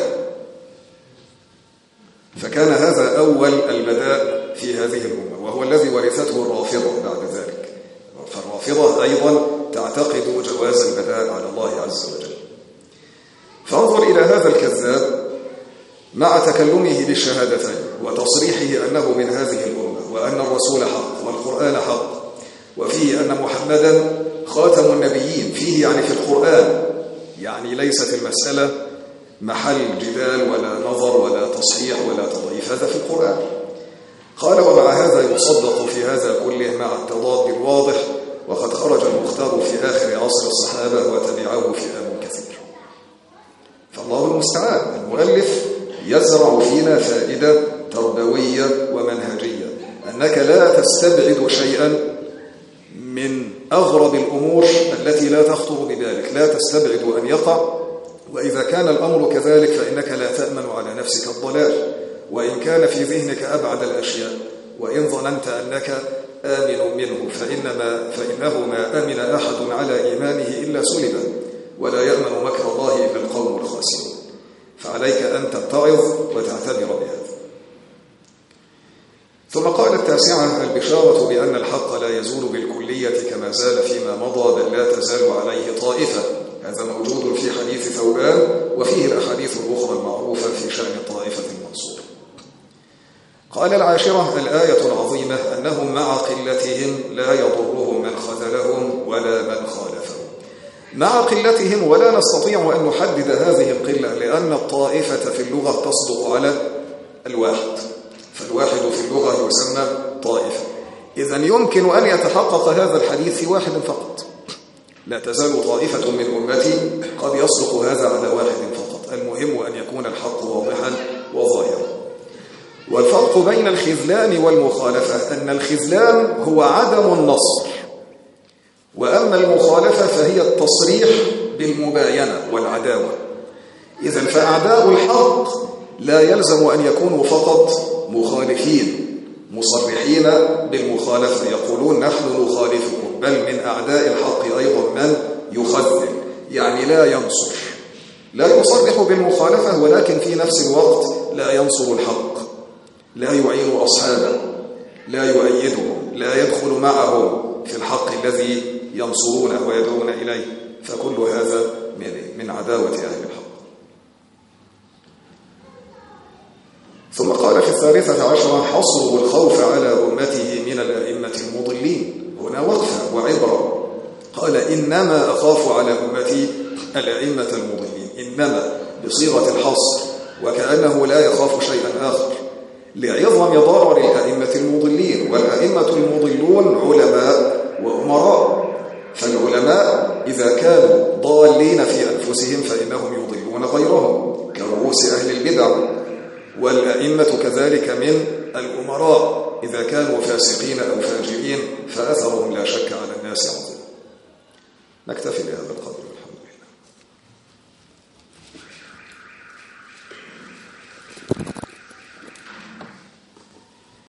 فكان هذا أول البداء في هذه الأمة، وهو الذي ورثته الرافضة بعد ذلك. فالرافضة أيضا تعتقد جواز البداء على الله عز وجل. فانظر إلى هذا الكذاب مع تكلمه بالشهادتين وتصريحه أنه من هذه الأمة، وأن الرسول حق والقرآن حق، وفيه أن محمدا خاتم النبيين، فيه يعني في القرآن، يعني ليست المسألة محل جدال ولا نظر ولا تصحيح ولا تضعيف، هذا في القرآن. قال ومع هذا يصدق في هذا كله مع التضاد الواضح، وقد خرج المختار في آخر عصر الصحابة وتبعه فئام كثير. فالله المستعان. المؤلف يزرع فينا فائدة تربوية ومنهجية، أنك لا تستبعد شيئا من أغرب الأمور التي لا تخطر ببالك، لا تستبعد أن يقع، وإذا كان الأمر كذلك فإنك لا تأمن على نفسك الضلال، وإن كان في ذهنك أبعد الأشياء، وإن ظننت أنك آمن منه فإنه ما أمن أحد على إيمانه إلا سلبا، ولا يأمن مكر الله إلا القوم الخاسرون. فعليك أن تتعظ وتعتبر بهذا. ثم قال التاسعة البشارة بأن الحق لا يزول بالكلية كما زال فيما مضى، بل لا تزال عليه طائفة. هذا موجود في حديث ثوبان، وفيه الأحاديث الأخرى المعروفة في شأن الطائفة المنصورة. قال العاشرة الآية العظيمة أنهم مع قلتهم لا يضرهم من خذلهم ولا من خالفهم. مع قلتهم، ولا نستطيع أن نحدد هذه القلة، لأن الطائفة في اللغة تصدق على الواحد، فالواحد في اللغة يسمى طائفة. إذن يمكن أن يتحقق هذا الحديث في واحد فقط. لا تزال طائفة من أمتي، قد يصدق هذا على واحد فقط. المهم أن يكون الحق واضحا وظاهرا. والفرق بين الخذلان والمخالفة أن الخذلان هو عدم النصر، وأما المخالفة فهي التصريح بالمباينة والعداوة. إذن فأعداء الحق لا يلزم أن يكونوا فقط مخالفين مصرحين بالمخالفة، يقولون نحن نخالفكم، بل من أعداء الحق أيضا من يخذل، يعني لا ينصر، لا يصرح بالمخالفة ولكن في نفس الوقت لا ينصر الحق، لا يعين أصحابه، لا يؤيدهم، لا يدخل معهم في الحق الذي ينصرونه ويدعون إليه. فكل هذا من عداوة أهل الحق. ثم قال في الثالثة عشرة حصره الخوف على أمته من الأئمة المضلين. هنا وقفة وعبرة. قال إنما أخاف على أمتي الأئمة المضلين، إنما بصيغة الحصر، وكأنه لا يخاف شيئا آخر، لعظم ضرر الأئمة المضلين. والأئمة المضلون علماء وأمراء، فالعلماء إذا كانوا ضالين في أنفسهم فإنهم يضلون غيرهم كرؤوس أهل البدع، والأئمة كذلك من الأمراء إذا كانوا فاسقين أو فاجرين فأثرهم لا شك على الناس عظيم. نكتفي بهذا القدر.